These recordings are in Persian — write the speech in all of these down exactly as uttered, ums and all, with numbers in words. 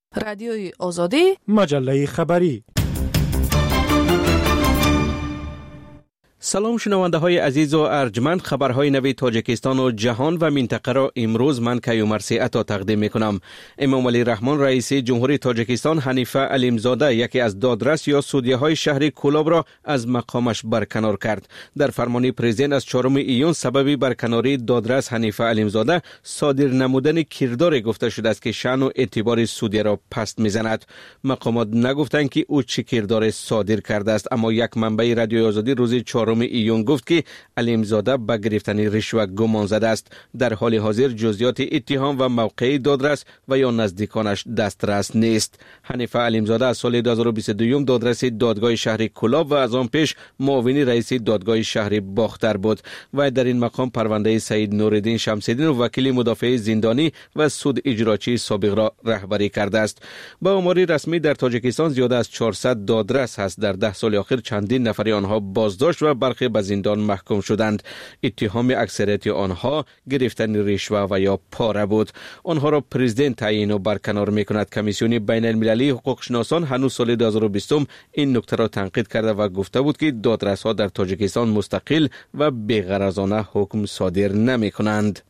رادیوی آزادی، مجله خبری. سلام شنونده های عزیز و ارجمند، خبرهای نوی تاجیکستان و جهان و منطقه را امروز من کیومرثی عطا تقدیم می کنم. امام علی رحمان رئیس جمهوری تاجیکستان حنیفه علیمزاده یکی از دادرس یا سودیه های شهر کولاب را از مقامش برکنار کرد. در فرمان پرزیدنت از چهارم ایون سبب برکناری دادرس حنیفه علیمزاده صادر نمودن کردار گفته شده است که شأن و اعتبار سودیه را پست میزند. مقامات نگفتند که او چه کردار صادر کرده است، اما یک منبع رادیوی آزادی روز چهارم ایون گفت که علیمزاده به گرفتن رشوه گمان زده است. در حال حاضر جزئیات اتهام و موقع دادرس و یا نزدیکانش دسترس نیست. حنیفه علیمزاده از سال دو هزار و بیست و دو دادرس دادگاه شهر کولاب و از آن پیش معاون رئیس دادگاه شهر باختر بود و در این مقام پرونده سید نورالدین شمس‌الدین و وکیل مدافع زندانی و سود اجراچی سابق را رهبری کرده است. با آمار رسمی در تاجیکستان زیاده از چهارصد دادرس هست. در ده سال اخیر چندین نفر آنها بازداشت و برخی به زندان محکوم شدند. اتهام اکثریت آنها گرفتن رشوه و یا پاره بود. آنها را پرزیدنت تعیین و برکنار می‌کند. کمیسیون بین المللی حقوق شناسان هنوز سال دو هزار و بیست این نکته را تنقید کرده و گفته بود که دادرس‌ها در تاجیکستان مستقل و بی‌غرضانه حکم صادر نمی‌کنند.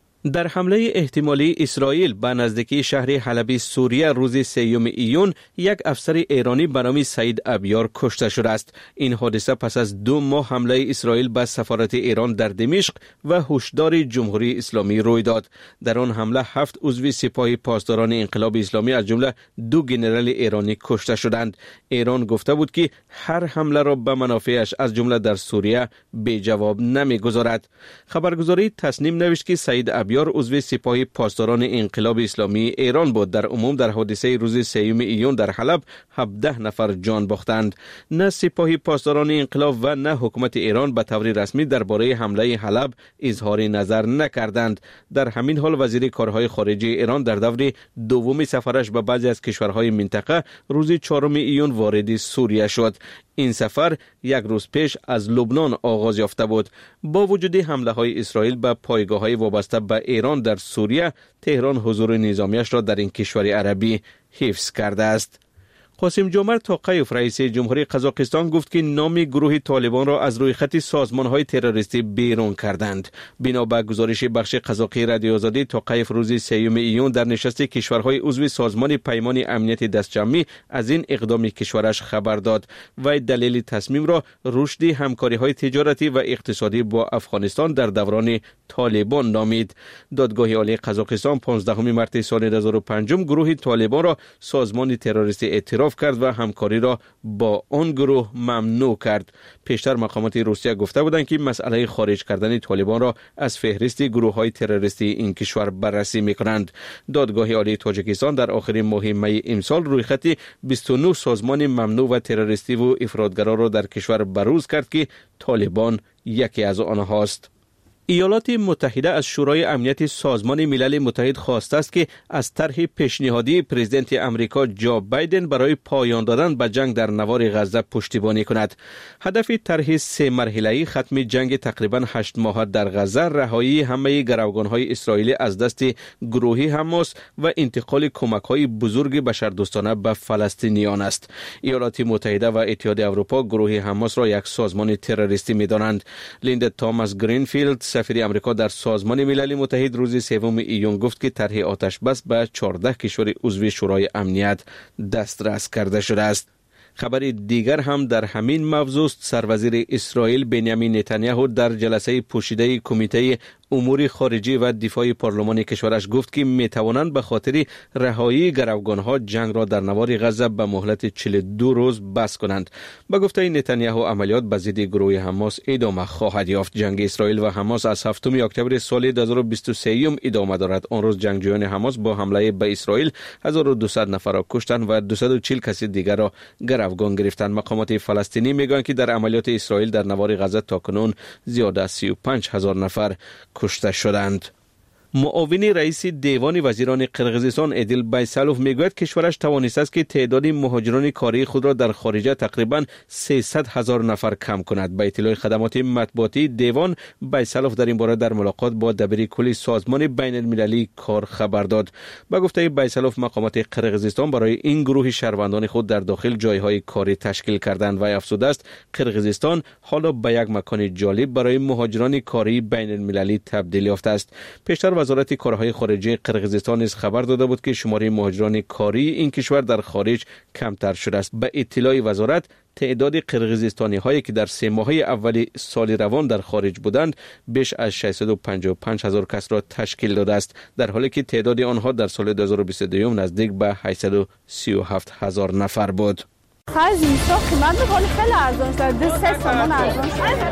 در حمله احتمالی اسرائیل به نزدیکی شهر حلب سوریه روز سیوم ایون یک افسر ایرانی به نام سعید ابیار کشته شده است. این حادثه پس از دو ماه حمله اسرائیل به سفارت ایران در دمشق و هشدار جمهوری اسلامی روی داد. در آن حمله هفت عضو سپاه پاسداران انقلاب اسلامی از جمله دو ژنرال ایرانی کشته شدند. ایران گفته بود که هر حمله را به منافعش از جمله در سوریه بی جواب نمیگذارد. خبرگزاری تسنیم نوشت که سعید ابیار عضو سپاه پاسداران انقلاب اسلامی ایران بود. در عموم در حادثه روز سیوم ایون در حلب هفده نفر جان باختند. نه سپاه پاسداران انقلاب و نه حکومت ایران به طور رسمی درباره حمله حلب اظهار نظر نکردند. در همین حال وزیر کارهای خارجه ایران در دور دوم سفرش به بعضی از کشورهای منطقه روز چهارم ایون وارد سوریه شد. این سفر یک روز پیش از لبنان آغاز یافته بود. با وجود حمله های اسرائیل به پایگاه های وابسته به ایران در سوریه، تهران حضور نظامیش را در این کشور عربی حفظ کرده است. قاسم جمعه توقیف رئیس جمهوری قزاقستان گفت که نام گروه طالبان را از روی خط سازمان‌های تروریستی بیرون کردند. بنا به گزارش بخش قزاقی رادیو آزادی، توقیف روز سیوم ایون در نشست کشورهای عضو سازمان پیمان امنیت دستجمعی از این اقدام کشورش خبر داد و دلیل تصمیم را رشد همکاری‌های تجارتی و اقتصادی با افغانستان در دوران طالبان نامید. دادگاه عالی قزاقستان پانزدهم مارس سال دو هزار و پنج گروه طالبان را سازمان تروریستی اعتراف کرد و همکاری را با آن گروه ممنوع کرد. پیشتر مقامات روسیه گفته بودند که مسئله خارج کردن طالبان را از فهرست گروه‌های تروریستی این کشور بررسی می‌کنند. دادگاه عالی تاجیکستان در آخرین ماه می امسال روی خط بیست و نه سازمان ممنوع و تروریستی و افراطگرا را در کشور بروز کرد که طالبان یکی از آنهاست. ایالات متحده از شورای امنیت سازمان ملل متحد خواسته است که از طرح پیشنهادی پرزیدنت امریکا جو بایدن برای پایان دادن به جنگ در نوار غزه پشتیبانی کند. هدف طرح سه مرحله‌ای ختم جنگ تقریباً هشت ماهه در غزه، رهایی همه گروگان‌های اسرائیلی از دست گروه حماس و انتقال کمک‌های بزرگ بشردوستانه به فلسطینیان است. ایالات متحده و اتحاد اروپا گروه حماس را یک سازمان تروریستی می‌دانند. لیندا تاماس گرینفیلد سفیر امریکا در سازمان ملل متحد روز سوم ایون گفت که طرح آتش بس به چهارده کشور عضو شورای امنیت دسترس کرده شده است. خبر دیگر هم در همین موضوع، سروزیر اسرائیل بنیامین نتانیاهو در جلسه پوشیده کمیته امور خارجی و دفاع پارلمان کشورش گفت که می توانند به خاطر رهایی گروگانها جنگ را در نوار غزه به مهلت چهل و دو روز بس کنند. به گفته نتانیاهو عملیات به ضد گروه حماس ادامه خواهد یافت. جنگ اسرائیل و حماس از هفتم اکتبر سال دو هزار و بیست و سه ادامه دارد. آن روز جنگجویان حماس با حمله به اسرائیل هزار و دویست نفر را کشتند و دویست و چهل کس دیگر را گروگان گرفتند. مقامات فلسطینی میگویند که در عملیات اسرائیل در نوار غزه تاکنون زیاده از سی و پنج هزار نفر کشته شدند. معاون رئیس دیوان وزیران قرقیزستان ادیل بیسالوف میگوید کشورش توانسته است که تعداد مهاجران کاری خود را در خارج تقریبا سیصد هزار نفر کم کند. به اطلاع خدمات مطبوعاتی دیوان، بیسالوف در این باره در ملاقات با دبیر کل سازمان بین المللی کار خبر داد. با گفته بیسالوف مقامات قرقیزستان برای این گروه شهروندان خود در داخل جایهای کاری تشکیل کردند و افزوده است قرقیزستان حالا به یک مکان جالب برای مهاجران کاری بین المللی تبدیل یافته است. پیشتر وزارت کارهای خارجه قرقیزستان نیز خبر داده بود که شماره مهاجران کاری این کشور در خارج کمتر شده است. به اطلاع وزارت تعداد قرقیزستانی هایی که در سه ماهه اول سال روان در خارج بودند بیش از ششصد و پنجاه و پنج هزار کس را تشکیل داده است، در حالی که تعداد آنها در سال دو هزار و بیست و دو نزدیک به هشتصد و سی و هفت هزار نفر بود. خرج اینستا قیمت میکنه خیلی ارزان شد، ده سه سامان ارزان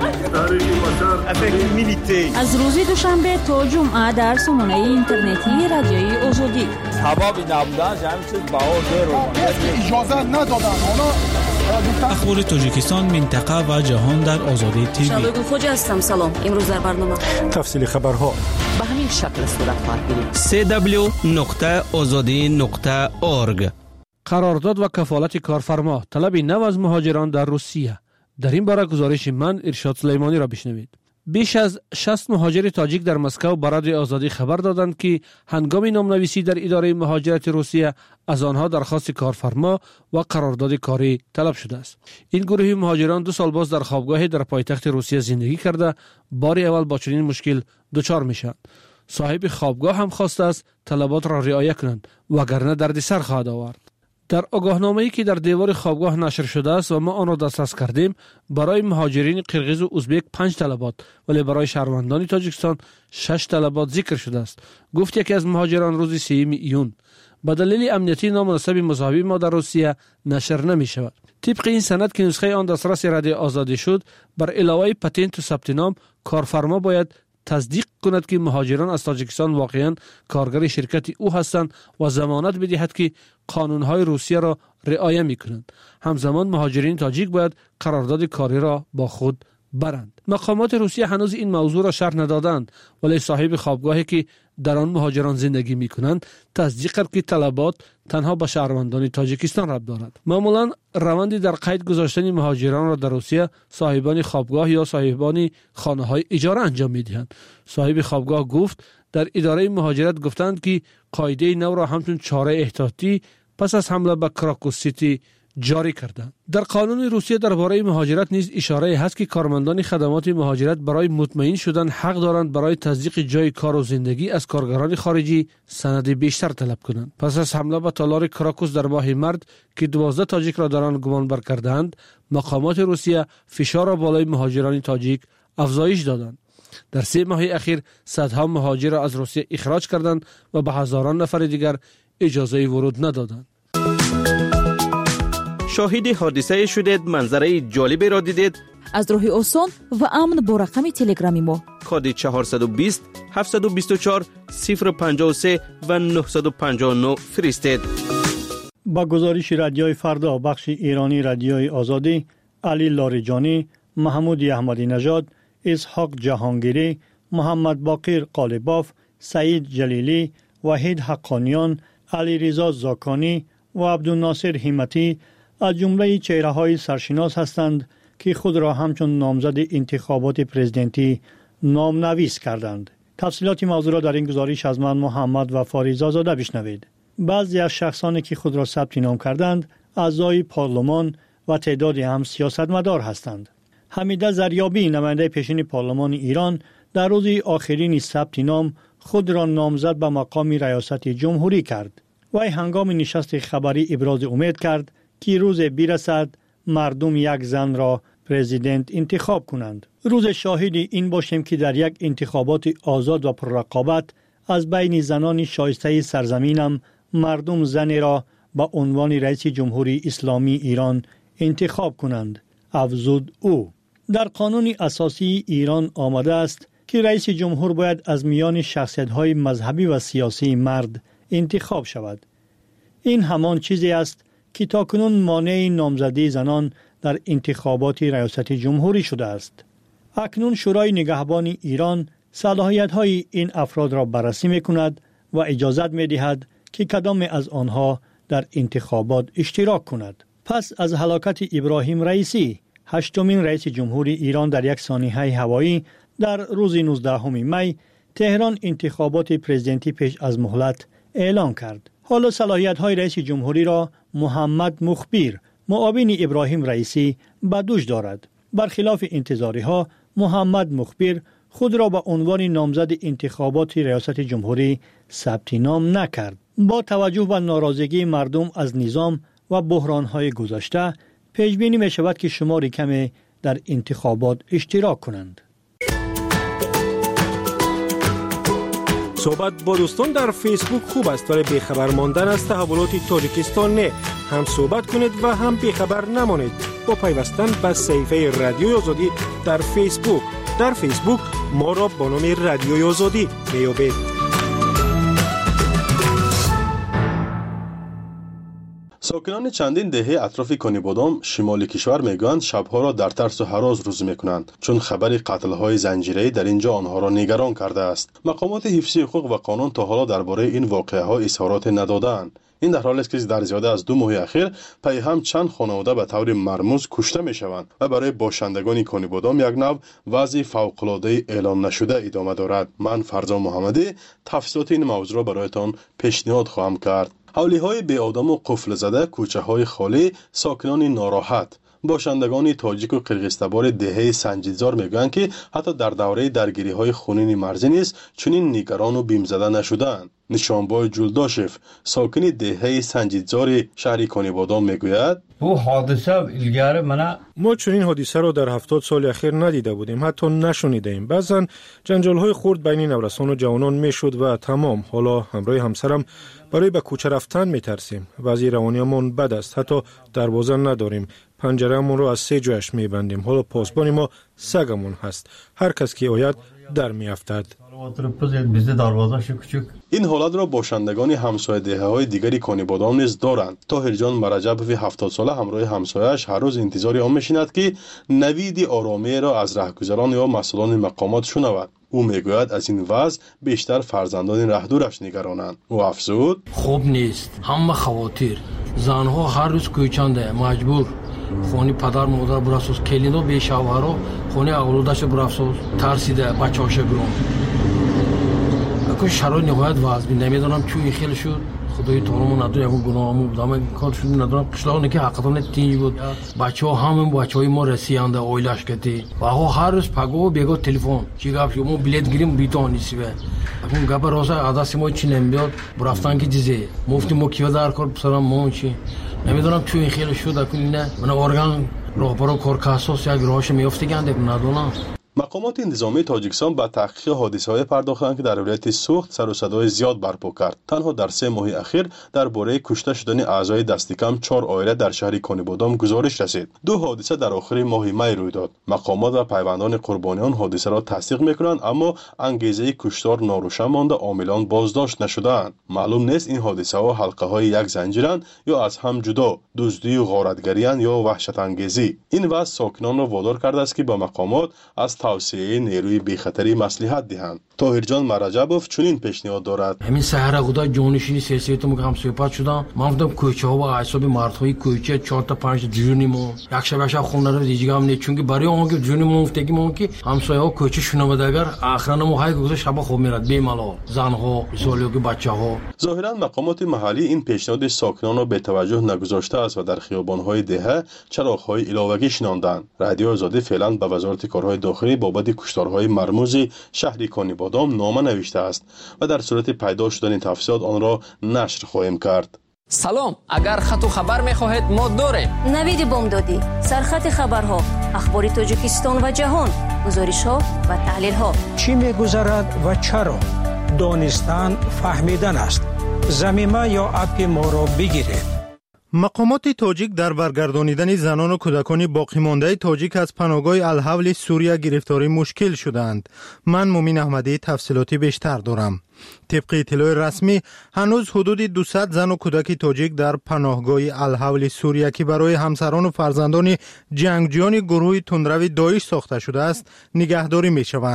شد. از روز دوشنبه تا جمعه در سامانه اینترنتی رادیوی آزادی حبابی نبودن جمعی چیز بهار ده اجازه ندادن. اخبار تاجیکستان، منطقه و جهان در آزادی تیوی. شادو خوجا هستم. سلام. امروز در برنامه تفصیل خبرها به همین شکل صورت خواهد گرفت. سی دبلیو نقطه آزادی نقطه اورگ. قرارداد و کفالت کارفرما، طلب نو از مهاجران در روسیه. در این باره گزارش من ارشاد سلیمانی را بشنوید. بیش از شصت مهاجر تاجیک در مسکو به رادیو آزادی خبر دادند که هنگام نامنویسی در اداره مهاجرت روسیه از آنها درخواست کارفرما و قرارداد کاری طلب شده است. این گروه مهاجران دو سال باز در خوابگاهی در پایتخت روسیه زندگی کرده بار اول با چنین مشکل دچار میشند. صاحب خوابگاه هم خواسته است طلبات را رعایت کنند وگرنه دردسر خواهد آورد. در آگاهنامه‌ای که در دیوار خوابگاه نشر شده است و ما آن را دسترس کردیم، برای مهاجرین قرقیز و ازبک پنج طلبات ولی برای شهروندان تاجیکستان شش طلبات ذکر شده است. گفت یکی از مهاجران روز سوم ایون به دلیل امنیتی نامناسب مصاحبه ما در روسیه نشر نمی شود. طبق این سند که نسخه آن دسترس رادیو آزادی شد، بر علاوه پتنت و ثبت نام، کارفرما باید تصدیق کند که مهاجران از تاجیکستان واقعا کارگر شرکت او هستند و ضمانت بدهد که قانونهای روسیه را رعایت میکنند. همزمان مهاجرین تاجیک باید قرارداد کاری را با خود برند. مقامات روسیه هنوز این موضوع را شرح ندادند، ولی صاحب خوابگاهی که در آن مهاجران زندگی میکنند تصدیق کرد که طلبات تنها به شهروندان تاجیکستان ربط دارد. معمولا روندی در قید گذاشتن مهاجران را در روسیه صاحبان خوابگاه یا صاحبان خانه‌های اجاره انجام میدهند. صاحب خوابگاه گفت در اداره مهاجرت گفتند که قاعده نو را همچون چاره احتیاطی پس از حمله به کراکوس سیتی جاری کردند. در قانون روسیه درباره مهاجرت نیز اشاره هست که کارمندان خدمات مهاجرت برای مطمئن شدن حق دارند برای تصدیق جای کار و زندگی از کارگران خارجی سند بیشتر طلب کنند. پس از حمله به تالار کراکوس در ماه مارس که دوازده تاجیک را در آن گمان بر کردند، مقامات روسیه فشار را بالای مهاجران تاجیک افزایش دادند. در سه ماه اخیر صدها مهاجر را از روسیه اخراج کردند و به هزاران نفر دیگر اجازه ورود ندادند. شاهد حادثه شدید، منظره جالبی را دیدید؟ از راه آسان و امن با رقم تلگرامی ما کد چهارصد و بیست هفتصد و بیست و چهار صفر پنجاه و سه و نهصد و پنجاه و نه فرستید. با گزارش رادیوی فردا بخش ایرانی رادیوی آزادی، علی لاریجانی، محمود احمدی نژاد، اسحاق جهانگیری، محمد باقر قالباف، سعید جلیلی، وحید حقانیان، علی رضا زاکانی و عبدالناصر همتی از جمله چهره‌های سرشناس هستند که خود را همچون نامزد انتخابات پرزیدنتی نامنویس کردند. تفصیلات موضوع را در این گزارش از من محمد و فاریزا زاده بشنوید. بعضی از شخصانی که خود را ثبت نام کردند اعضای پارلمان و تعدادی هم سیاستمدار هستند. حمیده زریابی، نماینده پیشین پارلمان ایران، در روز آخرین ثبت نام خود را نامزد به مقام ریاست جمهوری کرد. وی هنگام نشست خبری ابراز امید کرد که روز برسد مردم یک زن را پرزیدنت انتخاب کنند. روز شاهد این باشیم که در یک انتخابات آزاد و پررقابت از بین زنان شایسته سرزمینم مردم زنی را به عنوان رئیس جمهوری اسلامی ایران انتخاب کنند، افزود او. در قانون اساسی ایران آمده است که رئیس جمهور باید از میان شخصیت‌های مذهبی و سیاسی مرد انتخاب شود. این همان چیزی است که تاکنون مانع نامزدی زنان در انتخابات ریاست جمهوری شده است. اکنون شورای نگهبان ایران صلاحیت‌های این افراد را بررسی می‌کند و اجازت می‌دهد که کدام از آنها در انتخابات اشتراک کند. پس از هلاکت ابراهیم رئیسی، هشتمین رئیس جمهوری ایران در یک سانحه هوایی در روز نوزدهم می، تهران انتخابات پرزیدنتی پیش از مهلت اعلان کرد. حالا صلاحیت‌های رئیس جمهوری را محمد مخبر، معاون ابراهیم رئیسی، به دوش دارد. برخلاف انتظارها، محمد مخبر خود را به عنوان نامزد انتخابات ریاست جمهوری ثبت نام نکرد. با توجه به ناراضگی مردم از نظام و بحران‌های گذشته، پیش بینی می شود که شماری کمی در انتخابات اشتراک کنند. صحبت با دوستان در فیسبوک خوب است، ولی بیخبر ماندن از تحولات تاجیکستان نه. هم صحبت کنید و هم بیخبر نمانید با پیوستن به صفحه رادیوی آزادی در فیسبوک. در فیسبوک ما را با نام رادیوی آزادی بیابید. ساکنان چندین دهه اطراف کنیبادام شمال کشور میگویند شبها را در ترس و هراس روز میکنند، چون خبر قتل‌های زنجیره‌ای در اینجا آنها را نگران کرده است. مقامات حفظی حقوق و قانون تا حالا درباره این واقعه‌ها اظهارات ندادند. این در حالی است که در زیاده از دو ماه اخیر پی هم چند خانواده به طور مرموز کشته میشوند و برای باشندگان کنیبادام یک نوع وضع فوق‌العاده اعلام نشده ادامه دارد. من فرزان محمدی تفصیلات این موضوع را برایتان پیشنهاد خواهم کرد. حولی‌های بی آدم و قفل زده، کوچه‌های خالی، ساکنان ناراحت. باشندگان تاجیک و قرقیزتبار دهه سنجیدزار میگویند که حتی در دوره درگیری‌های خونین مرزی نیز چنین نگران و بیم زده نشدند. نشانبای جولداشف، ساکن دهه سنجیدزار شهر کنیبادام میگوید: او حادثه الگاره منه ما چنین حادثه را در هفتاد سال اخیر ندیده بودیم، حتی نشنیده ایم. بعضن جنجال‌های خرد بین نورسان و جوانان میشد و تمام. حالا همراه همسرم برای به کوچه رفتن میترسیم. وضع روانیمان بد است، حتی دروازه نداریم. پنجره‌مون رو از سه جایش میبندیم. حالا پاسبان ما سگمون هست. هر کس که آید در میافتد. این حالت را باشندگان همسایه دهه‌های دیگری کنیبادام نیز دارند. طاهر جان مرجبوی هفتاد ساله همراه همسایه‌اش هر روز انتظار آن میشیند که نوید آرامی را از رهگذران یا مسئولان مقامات شنود. او میگوید از این وضع بیشتر فرزندان رهدورش نگرانند. او افزود: خوب نیست. همه خواتیر زنها هر روز کوچنده مجبور خونی پدر مادر برافسوز، کلینا به شوهرها خونی اولادش برافسوز، ترسیده بچه‌هاش گرون. اگه شرایط نهایت وضع بین نمیدونم چون خیلی شد. خدای تمام نداره اون گناهمون بودم کار شد ندارم. قشلاقی که حقیقتا تینج بود. بچه‌ها همون بچه‌های ما رسیدند اویلاش کردی. و ها هر روز پگو بیگو تلفن چی گپ شو ما بلیت گیریم بیتون نیست. اون گپ راست عادت ما چی نمیاد برفتن که چیزی مفتی ما کیو در کار سلام ما چی نمیدونم چون خیلی شد اکنون نه من ارگان راهبر کارکاسوس یک راهش میافته گنده ندونم. مقامات انتظامی تاجیکستان به تحقیق حادثه‌های پرداختند که در ولایت سوخت سر و صدای زیاد برپا کرد. تنها در سه ماه اخیر درباره کشته شدن اعضای دست کم چهار عائله در شهر کنیبادام گزارش رسید. دو حادثه در آخر ماه می روی داد. مقامات و پیوندان قربانیان حادثه را تصدیق می‌کنند، اما انگیزه کشتار ناروشن مانده، عاملان بازداشت نشده‌اند. معلوم نیست این حادثه‌ها حلقه‌های یک زنجیرند یا از هم جدا، دزدی و غارتگری‌اند یا وحشت انگیزی. این وضع ساکنان را وادار کرده است که با مقامات از توسعه نیروی بی‌خطری مصلحت دهند. طاهر جان مرجبوف چنین پیشنهاد دارد: همین سحر خدا جانشینی سیاست ما هم صحبت شدم. من گفتم کوچه ها و اعصاب مردهای کوچه چهار تا پنج جونیمو یک شب شب خونه رو دیگه هم نه، چون که برای اون که جونیمو افتگی مون که همسایه ها کوچه شنوادگر آخران ما های گذاشت شب خوب میرد بیمالا زنها سوالیو که بچه‌ها. ظاهرا مقامات محلی این پیشنهاد ساکنان را به توجه نگذاشته است و در خیابان‌های دهه چراغ‌های علاوه‌ای شناندند. رادیو آزادی فعلا به وزارت کارهای داخلی بابت کشتارهای مرموز شهری کنیبادام نامه نوشته است و در صورت پیدا شدن تفصیلات آن را نشر خواهیم کرد. سلام، اگر خط و خبر می‌خواهید ما داریم. نوید بامدادی، سرخط خبرها، اخبار تاجیکستان و جهان، گزارش‌ها و تحلیل‌ها. چی می‌گذرد و چرا؟ دانستن فهمیدن است. زمینه یا اپ ما را بگیرید. مقامات تاجیک در برگردانیدن زنان و کودکان باقی مانده تاجیک از پناهگاه الحول سوریه گرفتاری مشکل شدند. من مومین احمدی تفصیلاتی بیشتر دارم. طبق اطلاع رسمی هنوز حدود دویست زن و کودک تاجیک در پناهگاه الحول سوریه که برای همسران و فرزندان جنگجویان گروه تندرو داعش ساخته شده است نگهداری می شوند.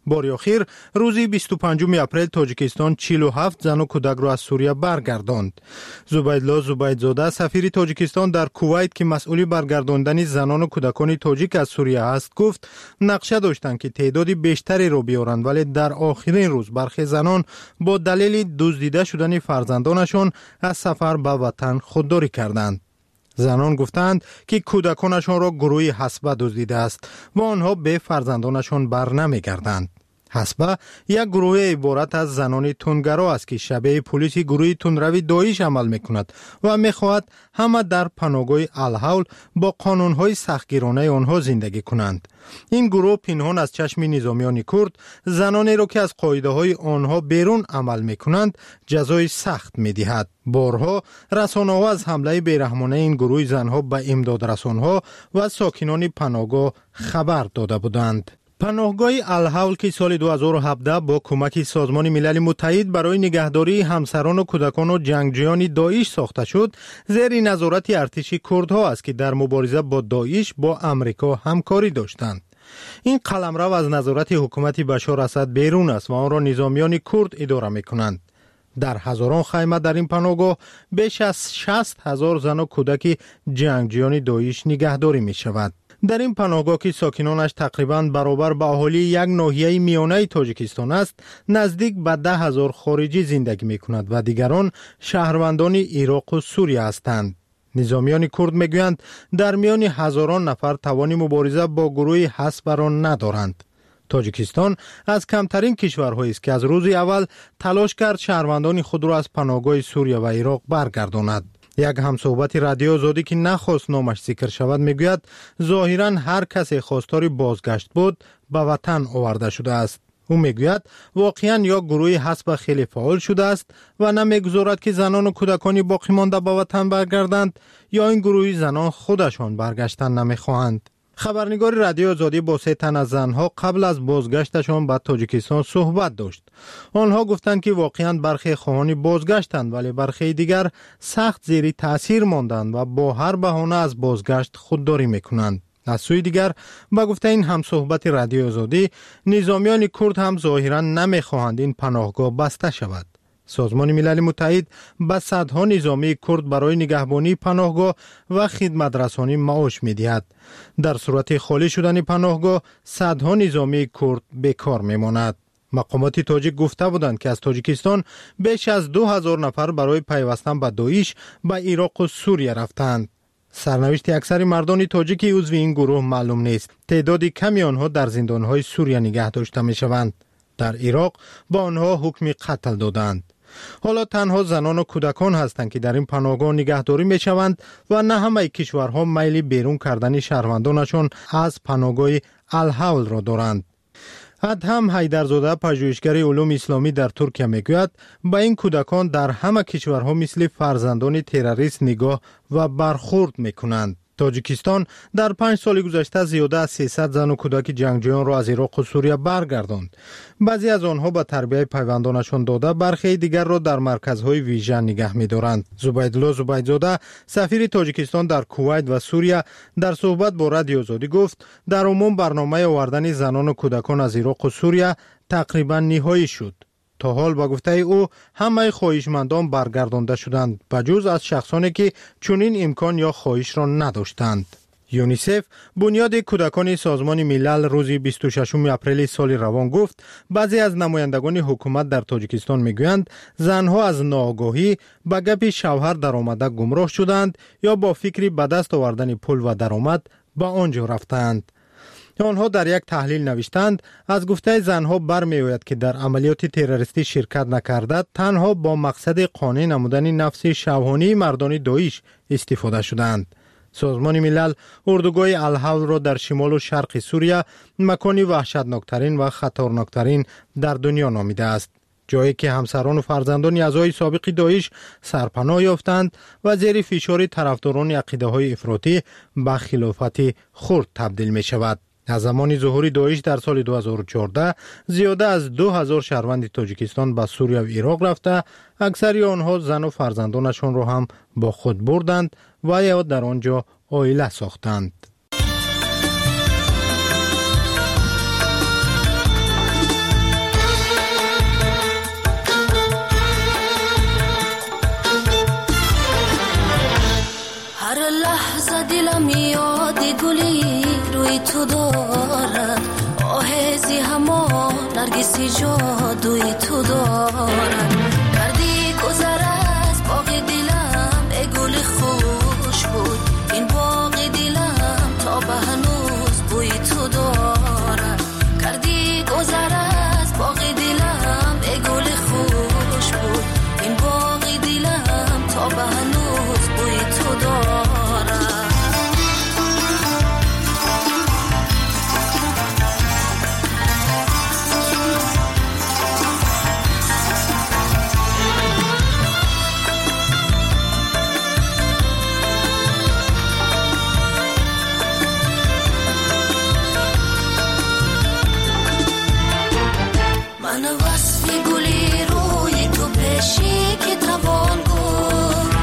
بار اخیر روز بیست و پنجم اپریل تاجیکستان چهل و هفت زن و کودک را از سوریه برگرداند. زبیدالله زبیدزاده سفیر تاجیکستان در کویت که مسئول برگرداندن زنان و کودکان تاجیک از سوریه است گفت نقشه داشتند که تعداد بیشتری را بیارند، ولی در آخرین روز برخی زنان با دلیل دزدیده شدن فرزندانشان از سفر به وطن خودداری کردند. زنان گفتند که کودکانشان را گروهی حسبه دزدیده است و آنها به فرزندانشان بر نمیگردند. حسبه یک گروه عبارت از زنان تندگرا است که شبیه پلیس گروه تندروی داعش عمل میکند و میخواهد همه در پناهگاه الحول با قانونهای سختگیرانه آنها زندگی کنند. این گروه پنهان از چشم نظامیان کرد زنانی را که از قاعده های آنها بیرون عمل میکنند جزای سخت میدهد. بارها رسانه‌ها از حمله بیرحمانه این گروه زنها به امداد رسانها و ساکنان پناهگاه خبر داده بودند. پناهگاه الحول که سال دو هزار و هفده با کمک سازمان ملل متحد برای نگهداری همسران و کودکان و جنگجویان داعش ساخته شد، زیر نظارت ارتش کردها است که در مبارزه با داعش با امریکا همکاری داشتند. این قلمرو از نظارت حکومت بشار اسد بیرون است و آن را نظامیان کرد اداره می‌کنند. در هزاران خیمه در این پناهگاه بیش از شصت هزار زن و کودک جنگجویان داعش نگهداری می‌شود. در این پناهگاه که ساکنانش تقریباً برابر با اهالی یک ناحیه میانه تاجیکستان است، نزدیک به ده هزار خارجی زندگی می‌کند و دیگران شهروندان عراق و سوریه هستند. نظامیان کرد میگویند در میان هزاران نفر توان مبارزه با گروه حسبه را ندارند. تاجیکستان از کمترین کشورهایی است که از روز اول تلاش کرد شهروندان خود را از پناهگاه سوریه و عراق برگرداند. یک همصحبت رادیو آزادی که نخواست نامش ذکر شود میگوید ظاهراً هر کسی خواستار بازگشت بود به وطن آورده شده است. او میگوید واقعاً یا گروه حسب خیلی فعال شده است و نمیگذارد که زنان و کودکان باقی مانده به وطن برگردند، یا این گروه زنان خودشان برگشتن نمیخواهند. خبرنگار رادیو آزادی با سه تن از زنها قبل از بازگشتشان به تاجیکستان صحبت داشت. آنها گفتند که واقعاً برخی خواهان بازگشتند، ولی برخی دیگر سخت زیر تاثیر ماندند و با هر بهانه از بازگشت خودداری میکنند. از سوی دیگر با گفته این همصحبت رادیو آزادی، نظامیان کرد هم ظاهراً نمیخواهند این پناهگاه بسته شود. سازمان ملل متحد به صدها نظامی کرد برای نگهبانی پناهگاه و خدمت رسانی معاش می‌دهد. در صورت خالی شدن پناهگاه صدها نظامی کرد بیکار میماند. مقامات تاجیک گفته بودند که از تاجیکستان بیش از دو هزار نفر برای پیوستن به داعش به عراق و سوریه رفتند. سرنوشت اکثر مردان تاجیک عضو این گروه معلوم نیست. تعداد کمی آنها در زندان‌های سوریه نگه داشته می‌شوند. در عراق با آنها حکم قتل دادند. حالا تنها زنان و کودکان هستند که در این پناهگاه نگهداری می شوند و نه همه کشورها میل بیرون کردن شهروندانشان از پناهگاه الحول را دارند. ادهم حیدرزاده پژوهشگر علوم اسلامی در ترکیه میگوید با این کودکان در همه کشورها مثل فرزندان تروریست نگاه و برخورد میکنند. تاجیکستان در پنج سال گذشته زیاده از سیصد زن و کودک جنگجویان را از عراق و سوریه برگرداند. بعضی از آنها به تربیت پیوندانشان داده، برخی دیگر را در مرکزهای ویژه نگه می‌دارند. زبیدالله زبیدزاده سفیر تاجیکستان در کویت و سوریه در صحبت با رادیو آزادی گفت در عموم برنامه آوردن زنان و کودکان از عراق و سوریه تقریبا نهایی شد. تا حال با گفته او همه خواهشمندان برگردانده شدند بجز از شخصانی که چنین امکان یا خواهش را نداشتند. یونیسف بنیاد کودکان سازمان ملل روز بیست و ششم اپریل سال روان گفت بعضی از نمایندگان حکومت در تاجیکستان میگویند زنها از ناآگاهی به گپ شوهر درآمده گمراه شدند یا با فکری به دست آوردن پول و درآمد به آنجا رفتند. آنها در یک تحلیل نوشتند از گفته زنها برمی‌آید که در عملیات تروریستی شرکت نکرده تنها با مقصد قانع نمودن نفس شوهانی مردان داعش استفاده شدند. سازمان ملل اردوگاه الحول را در شمال و شرق سوریه مکانی وحشتناکترین و خطرناکترین در دنیا نامیده است. جایی که همسران و فرزندان اعضای سابق داعش سرپناه یافتند و زیر فشار طرفداران عقیده‌های افراطی به خلافت خرد تبدیل می شود. از زمان ظهور داعش در سال دو هزار و چهارده زیاده از دو هزار شهروند تاجیکستان به سوریه و عراق رفته، اکثری آنها زن و فرزندانشان را هم با خود بردند و یا در آنجا عائله ساختند. هر لحظه دلم یاد گلی روی تو دارد آهزی هما نرگسی جادوی تو دارد کردی گذر از باغ دلم ای گل خوش بود این باغ دلم تا به هنوز بوی تو دارد کردی گذر از باغ دلم ای گل خوش بود این باغ دلم تا به هنوز بوی تو دارد من وصف گلی روی تو پیشی که توان گفت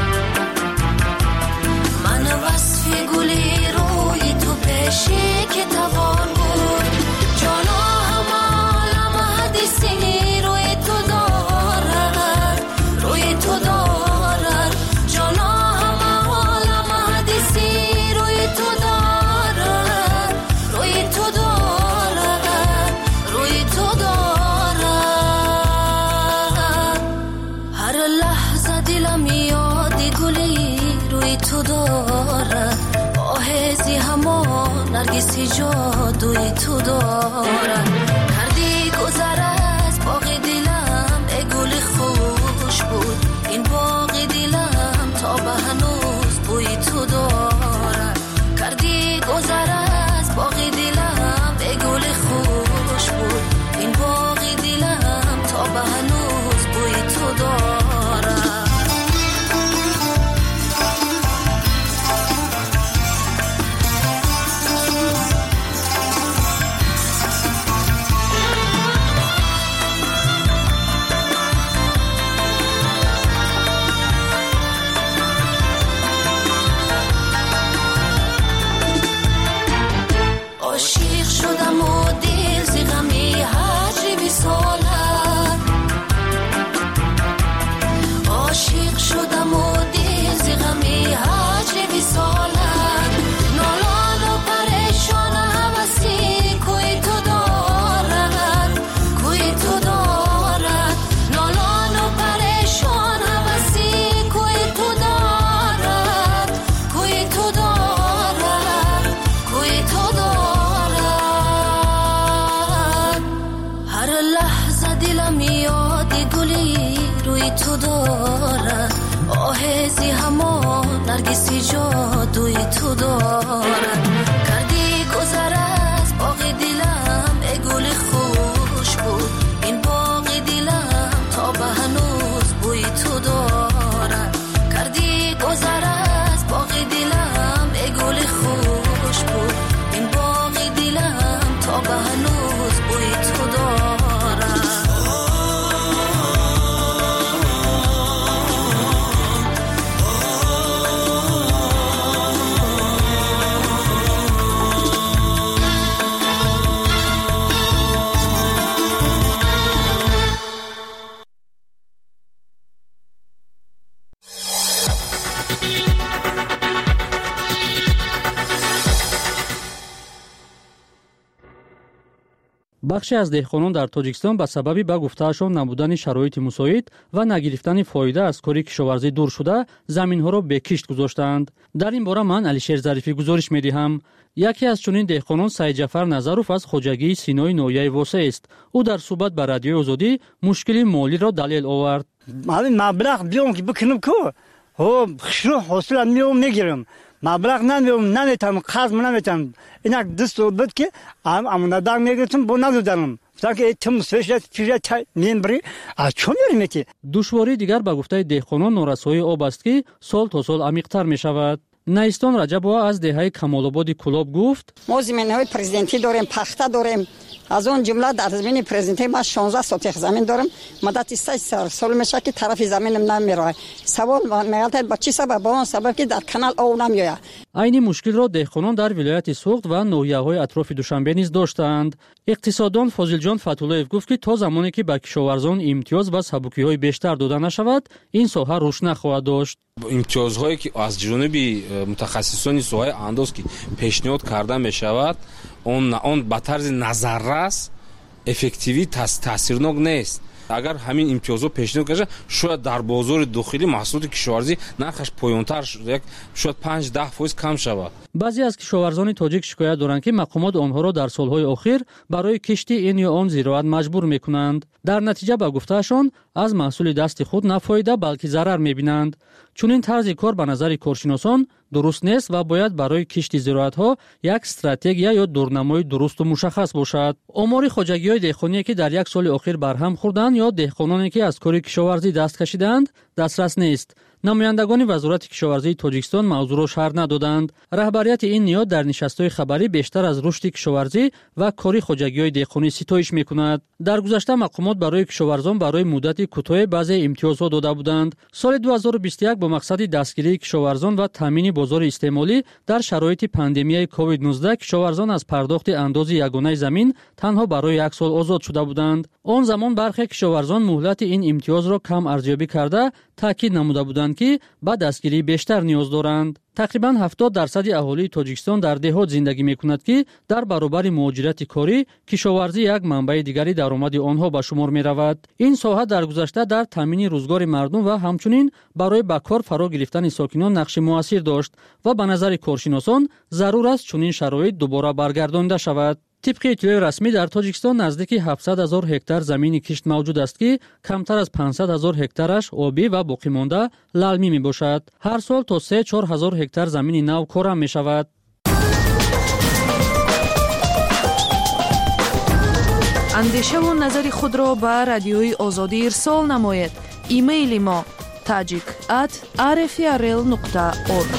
من وصف گلی روی تو پیشی که توان گفت جانا همالم حدیثی روی تو دارد روی تو دارد جانا همالم حدیثی روی تو دارد روی تو دارد روی تو دارد هر لحظه دلم یاد گلی روی تو دارد آهزی هما نرگسی جادوی تو دارد کردی گذر از باغ دلم ای گل خوش بود این باغ دلم تا به هنوز بوی تو دارد کردی گذر از باغ دلم ای گل خوش بود این باغ دلم تا به هنوز بوی تو دارد عاشق شدم و دل ز غمی هجر وصالت عاشق شدم و دل ز غمی هجر وصالت نالان و پریشان هوسی کوی تو دارد کوی تو دارد نالان و پریشان هوسی کوی تو دارد کوی تو دارد کوی تو دارد هر لحظه دلم یاد گلی روی تو دارد آهزی هما نرگسی جادوی تو دارد کردی گذر از باغ دلم ای گل خوش بود این باغ دلم تا به هنوز بوی تو دارد کردی گذر از باغ دلم ای گل خوش بود این باغ دلم تا به هنوز بوی تو دارد بخشی از دهقانان در تاجیکستان به سبب به گفتهشان نبودن شرایط مساعد و نگرفتن فایده از کاری کشاورزی دور شده زمینها را به کشت گذاشتند. در این باره من علیشیر ظریفی گزارش می‌دهم. یکی از چنین دهقانان سید جعفر نظروف از خواجگی سینای نویه واسه است. او در صحبت با رادیوی آزادی مشکل مالی را دلیل آورد. من مبلغ بیام که بکنم کو ها خشو حاصل میام میگیرم مبلغ نمیام نمیتونم قرض نمیتونم اینا دست بود که ام ام ندار میگیرم با ندارم که تم سوشت فیجت میمبری از چون میرمیتی. دشواری دیگر به گفته دهقانان نارسایی آب است که سال تا سال عمیق‌تر میشود. نیستان رجب‌ها از دهه کمال‌آباد کلاب گفت ما زمین‌های پرزیدنتی داریم، پخته داریم. از اون جمله در زمین پرزیدنتی ما شانزده سوتیخ زمین دارم. مدت سه سال میشه که طرف زمینم نمیره. سوال میگه با چی سبب؟ با اون سبب که در کانال آب نمیاد. айни мушкилро деҳқонон дар вилояти суғд ва ноҳияҳои атрофи душанбе низ доштанд. иқтисоддон Фозилҷон Фатуллаев гуфт ки то замоне ки ба кишоварзон имтиёз ва сабукиҳои бештар дода нашавад, ин соҳа рушд нахоҳад дошт. имтиёзҳое ки аз ҷониби мутахассисони соҳаи андоз ки пешниҳод карда мешавад, он он ба тарзи назаррас эффективӣ таъсирнок нест. агар ҳамин имтиёзҳо пешниҳод карда шояд дар бозори дохилӣ маҳсулоти кишоварзӣ нархаш поёнтар як шояд панҷ даҳ фоиз кам шавад. баъзе аз кишоварзони тоҷик шикоят доранд ки мақомот онҳоро дар солҳои охир барои кишти ин ё он зироат маҷбур мекунанд. дар натиҷа ба гуфтаашон аз маҳсули дасти худ на фоида балки зарар мебинанд. чунин тарзи кор ба назари коршиносон дуруст нест ва бояд барои кишти зироатҳо як стратегия ё дурнамои дурусту мушаххас бошад. омори хоҷагиҳои деҳқоние ки дар як соли охир барҳам хӯрданд ё деҳқононе ки аз кори кишоварзӣ даст кашиданд дастрас нест. намояндагони вазорати кишоварзии Тоҷикистон мавзӯъро шарҳ надоданд. раҳбарияти ин ниҳод дар нишастҳои хабарӣ бештар аз рушди кишоварзӣ ва кори хоҷагиҳои деҳқонӣ ситоиш мекунад. дар гузашта мақомот барои кишоварзон барои муддати кӯтоҳе баъзе имтиёзҳо дода буданд. соли ду ҳазору бисту як бо мақсади дастгирии кишоварзон ва таъмини бозори истеъмолӣ дар шароити пандемияи ковид нуздаҳ кишоварзон аз пардохти андози ягонаи замин танҳо барои як сол озод шуда буданд. он замон бархе кишоварзон муҳлати ин имтиёзро кам арзёбӣ карда таъкид намуда буданд ки ба дастгирии бештар ниёз доранд. тақрибан ҳафтод дарсади аҳолии Тоҷикистон дар деҳот зиндагӣ мекунад ки дар баробари муҳоҷирати корӣ кишоварзӣ як манбаи дигари даромади онҳо ба шумор меравад. ин соҳа дар гузашта дар таъмини рӯзгори мардум ва ҳамчунин барои ба кор фаро гирифтани сокинон нақши муассир дошт ва ба назари коршиносон зарур аст чунин шароит дубора баргардонида шавад. طبق اطلاع رسمی در تاجیکستان نزدیک هفتصد هزار هکتار زمین کشت موجود است که کمتر از پانصد هزار هکتارش آبی و باقی مانده للمی می باشد. هر سال تا سه چهار هزار هکتار زمین نو کارم می شود. اندیشه و نظر خود را به رادیوی آزادی ارسال نمایید. ایمیل ما tajik at r f r l nokta org.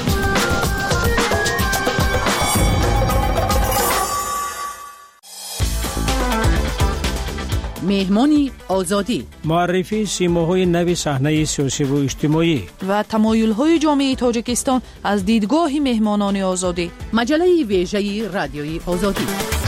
مهمانی آزادی، معرفی سیماهای نو صحنه سیاسی و اجتماعی و تمایل‌های جامعه تاجیکستان از دیدگاه مهمانان آزادی. مجله ویژه رادیوی آزادی.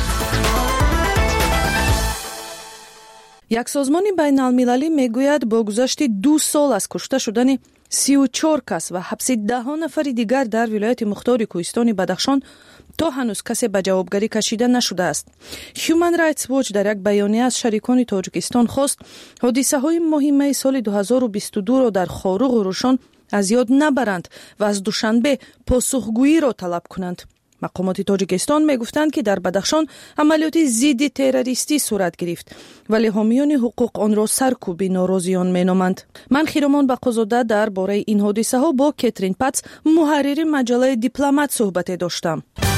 یک سازمان بین المللی میگوید با گذشت دو سال از کشته شدن سی و چهار کس و حبس ده نفر دیگر در ولایت مختار کوهستان بدخشان تا هنوز کسی به جوابگری کشیده نشده است. هیومن رایتس واچ در یک بیانیه از شریکان تاجیکستان خواست حادثه های مهم سال دو هزار و بیست و دو را در خاروق و روشن از یاد نبرند و از دوشنبه پاسخگویی را طلب کنند. مقامات تاجیکستان میگفتند که در بدخشان عملیات ضد تروریستی صورت گرفت ولی حامیان حقوق آن را سرکوبی ناراضیان مینامند. من خیرمان بقازاده در باره این حادثه ها با کاترین پاتس محرر مجله دیپلمات صحبت داشتم.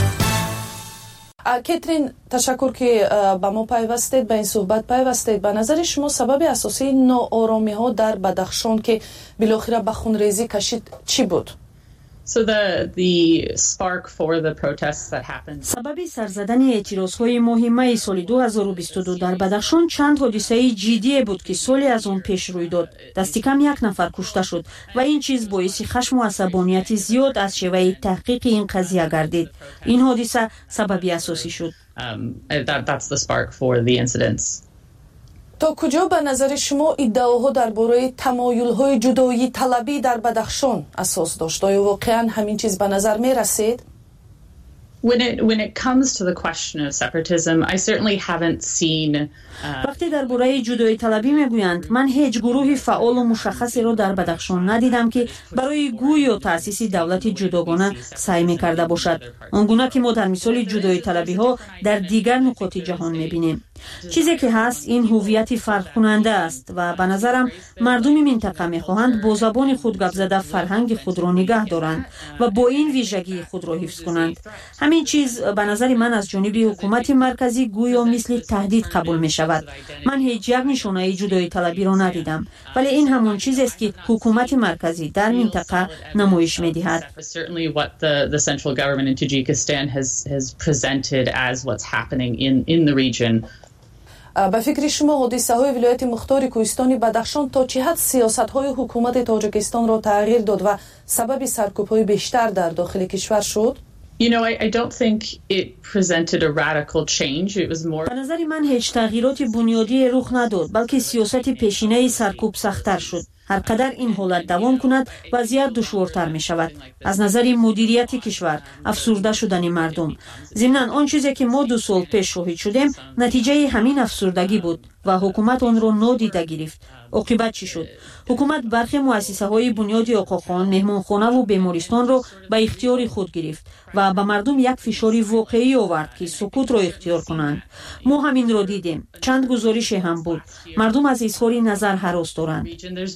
کاترین تشکر که با ما پیوستید، به این صحبت پیوستید. به نظر شما سبب اساسی ناآرامی ها در بدخشان که بالاخره به خونریزی کشید چی بود؟ So the the spark for the protests that happened. سبب سرزدن اعتراضهای مهمه سال دو هزار و بیست و دو در بدخشان چند حادثه جدی بود که سالی از آن پیش روی داد. دست کم یک نفر کشته شد و این چیز باعث خشم و عصبانیت زیاد از شیوه تحقیق این قضیه گردید. این حادثه سبب اساسی شد. Um, that, that's the spark for the incidents. تا کجا به نظر شما ادعاها درباره تمایل‌های جدایی طلبی در بدخشان اساس داشت؟ آیا واقعا همین چیز به نظر می رسید؟ When it when it comes to the question of separatism, I certainly haven't seen. وقتی درباره جدایی طلبی میگویند، من هیچ گروه فعال و مشخصی را در بدخشان ندیدم که برای گوی و تأسیس دولت جداگانه سعی می‌کرده باشد. آنگونه که ما در مثال جدایی طلبی ها در دیگر نقاط جهان می‌بینیم. چیزی که هست این هویت فرق کننده است و به نظرم مردم منطقه می‌خواهند با زبان خود گپ زده فرهنگ خود را نگه دارند و با این ویژگی خود را حفظ کنند. همین چیز به نظر من از جانب حکومت مرکزی گویا مثل تهدید قبول می‌شود. من هیچ یک نشانه جدایی طلبی را ندیدم ولی این همون چیزی است که حکومت مرکزی در منطقه نمایش می‌دهد. Certainly what the the central government in Tajikistan has has presented as what's happening in in the region. با فکر شما حادثه های ولایت مختار کوهستان بدخشان تا چه حد سیاست های حکومت تاجیکستان را تغییر داد و سبب سرکوب های بیشتر در داخل کشور شد؟ You know, I, I don't think it presented a radical change. It was more. به نظر من هیچ تغییرات بنیادی رخ نداد، بلکه سیاست پیشینه سرکوب سخت‌تر شد. هر قدر این حالت دوام کند وضعیت دشوارتر می شود. از نظر مدیریت کشور، افسرده شدن مردم. ضمناً آن چیزی که ما دو سال پیش شاهد شدیم نتیجه همین افسردگی بود و حکومت آن را نادیده گرفت. عاقبت چی شد؟ حکومت برخی مؤسسه های بنیادی آقاخان، مهمانخانه و بیمارستان را به اختیار خود گرفت و به مردم یک فشاری واقعی آورد که سکوت را اختیار کنند. ما همین را دیدیم. چند گزارش هم بود. مردم از اظهار نظر هراس دارند.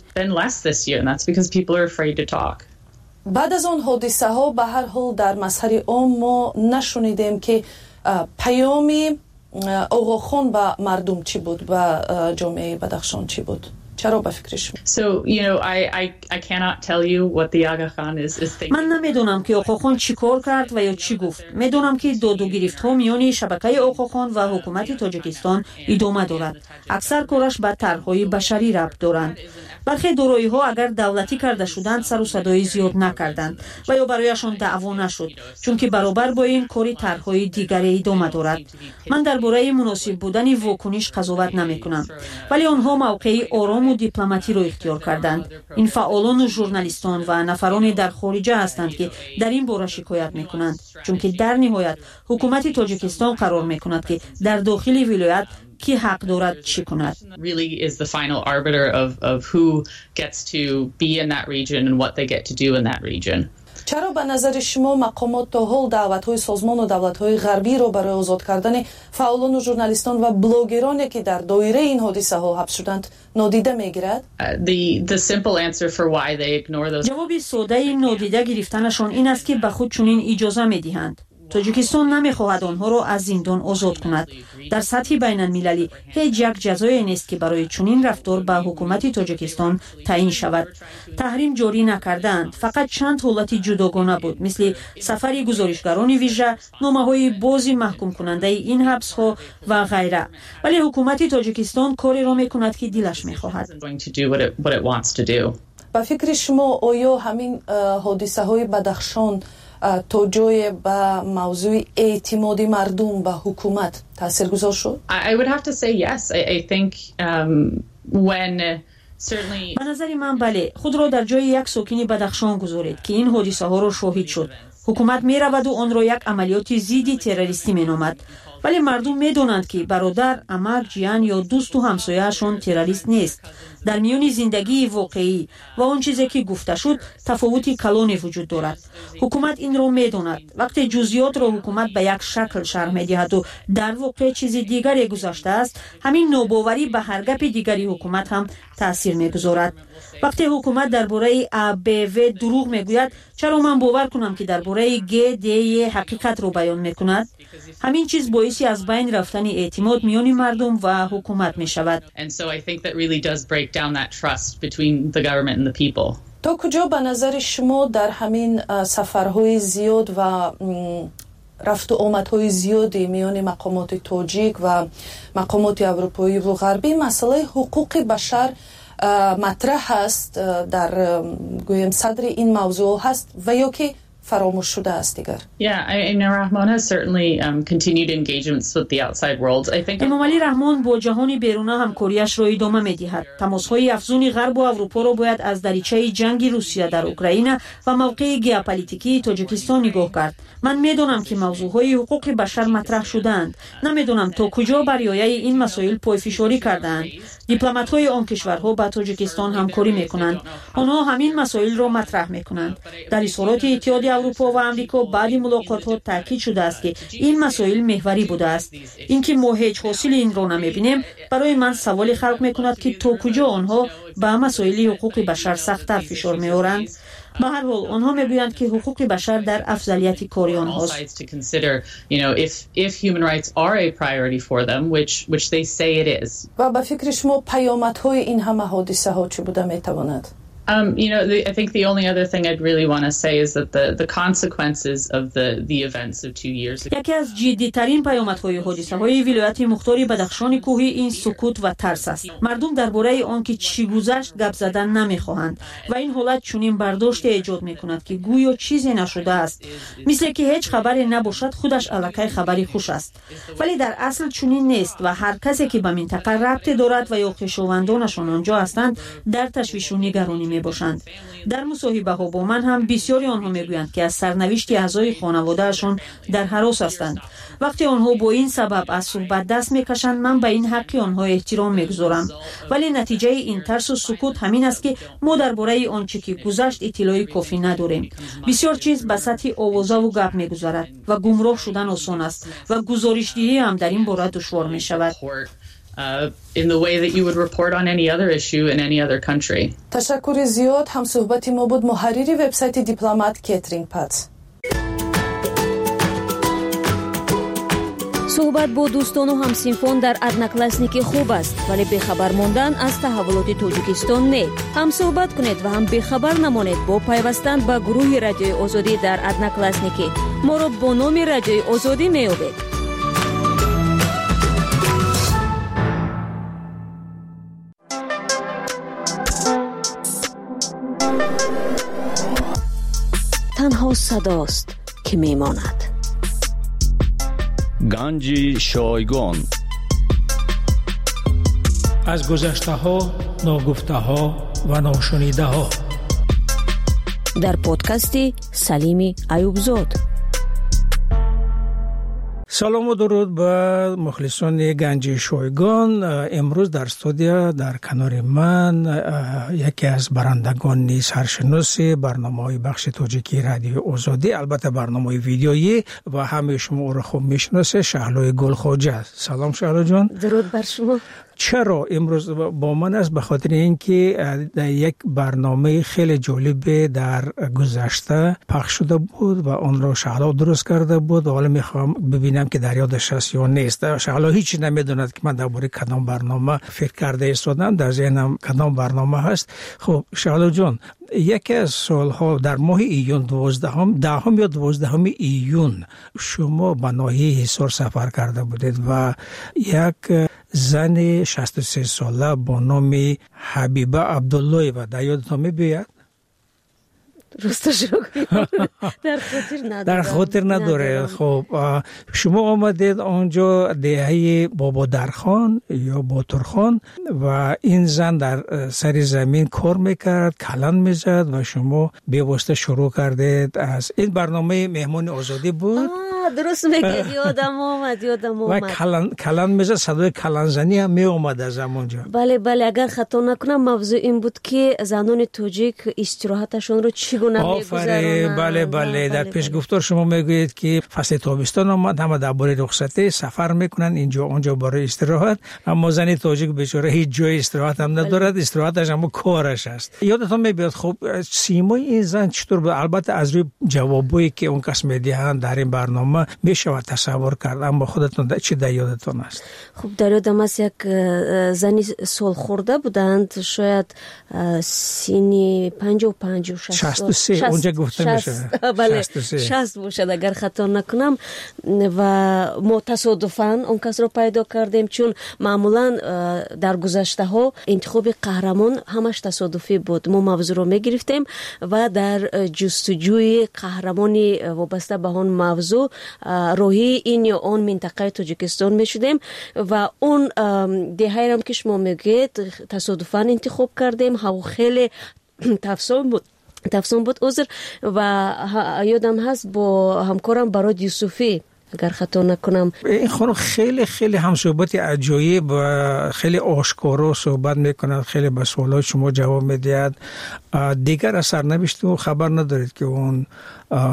بعد از آن حادثه ها به هر حال در مسحر عام ما نشنیدیم که پیامی آقاخان به مردم چی بود و جامعه بدخشان چی بود. چرا به فکرش؟ So, you know, I I I cannot tell you what the Aga Khan is is thinking. من نمیدونم که آقاخان چی کار کرد و یا چی گفت. میدونم که داد و گرفت ها میان شبکه آقاخان و حکومت تاجیکستان ادامه دارد. اکثر کارش به طرح‌های بشری ربط دارند. برخی دارایی ها اگر دولتی کرده شدند سر و صدای زیاد نکردند و یا برایشان دعوا نشد، چون که برابر با این کاری طرح‌های دیگری ادامه دارد. من درباره مناسب بودن واکنش قضاوت نمی‌کنم، ولی آنها موقعی آرام و دیپلماتی را اختیار کردند. این فعالان و ژورنالیستان و نفران در خارجه هستند که در این باره شکایت می‌کنند، چون که در نهایت حکومت تاجیکستان قرار می‌کند که در داخل ولایت کی حق دارد چی کند. Really is the final arbiter of of who gets to be in that region and what they get to do in that region. چرا به نظر شما مقامات تا حال دعوت‌های سازمان و دولت‌های غربی را برای آزاد کردن فعالان و ژورنالیستان و بلاگرانی که در دایره این حادثه ها حبس شدند نادیده می‌گیرد؟ The the simple answer for why they ignore those. جواب ساده این نادیده گرفتنشان این است که به خود چنین اجازه می‌دهند. تاجیکستان نمیخواهد آنها را از زندان آزاد کند. در سطح بین المللی هیچ یک جزایی نیست که برای چنین رفتار به حکومت تاجیکستان تعیین شود. تحریم جاری نکردند، فقط چند حالت جداگانه بود، مثل سفر گزارشگران ویژه، نامه‌های بازی محکوم کننده این حبس ها و غیره. ولی حکومت تاجیکستان کاری را میکند که دلش میخواهد. با فکر شما آیا همین حادثه های بدخشان تو جای به موضوع اعتماد مردم به حکومت تاثیرگذار شد؟ I would have to say yes. I, I think um, when certainly به نظر من بله. خود را در جای یک ساکن بدخشان گذارید که این حادثه ها را شاهد شد. حکومت می رود و آن را یک عملیات ضد تروریستی می نامد. ولی مردم می دانند که برادر، عمه، جیان یا دوست و همسایه‌شان تروریست نیست. در میان زندگی واقعی و آن چیزی که گفته شد تفاوتی کلانی وجود دارد. حکومت این را می داند. وقتی جزئیات را حکومت به یک شکل شرح می دهد و در واقع چیز دیگری گذاشته است، همین ناباوری به هر گپ دیگری حکومت هم تاثیر می گذارد. وقتی حکومت درباره ا ب و دروغ می گوید، چرا من باور کنم که درباره گ د حقیقت را بیان می کند؟ همین چیز باعث از بین رفتن اعتماد میان مردم و حکومت می شود. down that trust between the government and the people. تا کجا به نظر شما در همین سفرهای زیاد و رفت و آمدهای زیادی میان مقامات تاجیک و مقامات اروپایی و غربی مسئله حقوق بشر مطرح است در گویم صدر این موضوع هست و یا که فراموش شده است دیگر؟ Yeah, I mean, Rahman has certainly um, continued engagements with the outside world. I think امام علی رحمان با جهان بیرون همکاریش را ادامه می‌دهد. تماس‌های افزون غرب و اروپا را باید از دریچه جنگ روسیه در اوکراین و موقع ژئوپلیتیکی تاجیکستان نگاه کرد. من می‌دانم که موضوعهای حقوق بشر مطرح شدند. نمی‌دانم تا کجا بریای این مسائل پایفشاری کردند. دیپلمات‌های آن کشورها با تاجیکستان همکاری می‌کنند. آنها همین مسائل را مطرح می‌کنند. در اظهارات اتحاد اروپا و آمریکا بعد ملاقات‌ها تاکید شده است که این مسائل محوری بوده است. اینکه ما هیچ حاصل این را نمی‌بینیم برای من سوال خلق می‌کند که تا کجا آنها به مسائل حقوق بشر سخت‌تر فشار می‌آورند. به هر حال آنها میگویند که حقوق بشر در افضلیت کاری آنهاست. و به فکر شما پیامدهای این همه حادثه ها چه بوده میتواند؟ Um, you know, the, I think the only other thing I'd really want to say is that the, the consequences of the, the events of two years ago. یکی از جدی‌ترین پیامدهای حادثه‌های ولایت مختار بدخشان کوهی این سکوت و ترس است. مردم درباره آنکه چی گذشت گپ زدن نمی‌خواهند و این حالت چنین برداشت ایجاد می‌کند که گویا چیزی نشده است. مثل که هیچ خبری نباشد خودش الکی خبری خوش است. ولی در اصل چنین نیست و هر کسی که به منطقه ربطی دارد و یا خویشاوندانشان آنجا هستند در تشویش و نگرانی باشند. در مصاحبه ها با من هم بسیاری آنها میگویند که از سرنوشت اعضای خانوادهشان در هراس هستند. وقتی آنها با این سبب از صحبت دست میکشند من به این حق آنها احترام میگذارم، ولی نتیجه این ترس و سکوت همین است که ما درباره آنچه که گذشت اطلاعی کافی نداریم. بسیار چیز به سطح آوازه و گپ میگذرد و گمراه شدن آسان است و گزارش‌دهی هم در این باره دشوار میشود. Uh, in the way that you would report on any other issue in any other country. تشکر زیاد. هم صحبتی ما بود محرری وبسایت دیپلمات کاترین پات. صحبت با دوستان و همسینفان در ادناکلاسنیکی خوب است، ولی بخبر ماندن از تحولات تاجیکستان نه. هم صحبت کنید و هم بخبر نمانید با پیوستن به گروه رادیوی آزادی در ادناکلاسنیکی. ما را با نام رادیوی آزادی میابید. تنها صداست که میماند. گنج شایگان از گذشته ها، ناگفته ها و ناشنیده ها در پادکستی سلیمی ایوبزاد. سلام و درود به مخلصان گنج شایگان. امروز در استودیو در کنار من یکی از برندگان سرشناس برنامه‌های بخش تاجیکی رادیو آزادی، البته برنامه ویدیویی و همه شما او را خوب میشناسه، شهلای گلخواجه. سلام شهلا جان. درود بر شما. چرا امروز با من است؟ به خاطر اینکه یک برنامه خیلی جالب در گذشته پخش شده بود و آن را شهلا درست کرده بود و حالا میخوام ببینم که در یادش هست یا نیست. شهلا هیچ نمیدوند که من درباره کدام برنامه فکر کرده ایستادم، در ذهنم کدام برنامه هست. خب شهلا جان، یکی از سالها در ماه ایون دوازدهم دهم یا دوازدهم ایون شما به ناحیه حصار سفر کرده بودید و یک زن شصت و سه ساله با نام حبیبه عبدالله و در یادتان می‌بیاد؟ درستش رو در خاطر نداره. در خاطر نداره. خب شما آمدید آنجا دهه بابا درخان یا باترخان و این زن در سر زمین کار میکرد، کلان میزد و شما به واسطه شروع کردید. از این برنامه مهمان آزادی بود. درست میگه، یادم اومد یادم اومد. و کلان کلان میزد، صدای کلان زنی هم می اومد از اونجا. بله بله، اگر خطا نکنم موضوع این بود که زنان تاجیک استراحتشون رو چگونه میگذرونن. بله بله، در پیش گفتار شما میگویید که فصل تابستان آمد، همه درباره رخصتی سفر میکنن اینجا اونجا برای استراحت، اما زن تاجیک بیچاره هیچ جای استراحت هم ندارد، استراحتش هم کارش است. یادتون میاد خب سیمای این زن چطور بود؟ البته از روی جوابایی که اون کس میدهند در این برنامه میشه تصور کرد، اما خودتون چی در یادتون است؟ خب در یادم است یک زنی سال خورده بودند، شاید سینی پنجاه و پنج و شصت و سه اونجا گفته میشه. بله شصت باشد اگر خطا نکنم. و ما تصادفاً اون کس رو پیدا کردیم، چون معمولاً در گذشته ها انتخاب قهرمان همش تصادفی بود. ما موضوع رو میگرفتیم و در جستجوی قهرمانی وابسته به اون موضوع روحی این یا اون منطقه تاجیکستان میشدیم و اون دهه هم که شما میگید تصادفاً انتخاب کردیم. هوا خیلی تفصیل بود تفصیل بود عذر و یادم هست با همکارم براد یوسفی اگر خطا نکنم. این خانم خیلی خیلی هم صحبت عجایب و خیلی آشکارا صحبت میکند، خیلی به سوالات شما جواب میدهد. دیگر از سرنوشت خبر ندارید که اون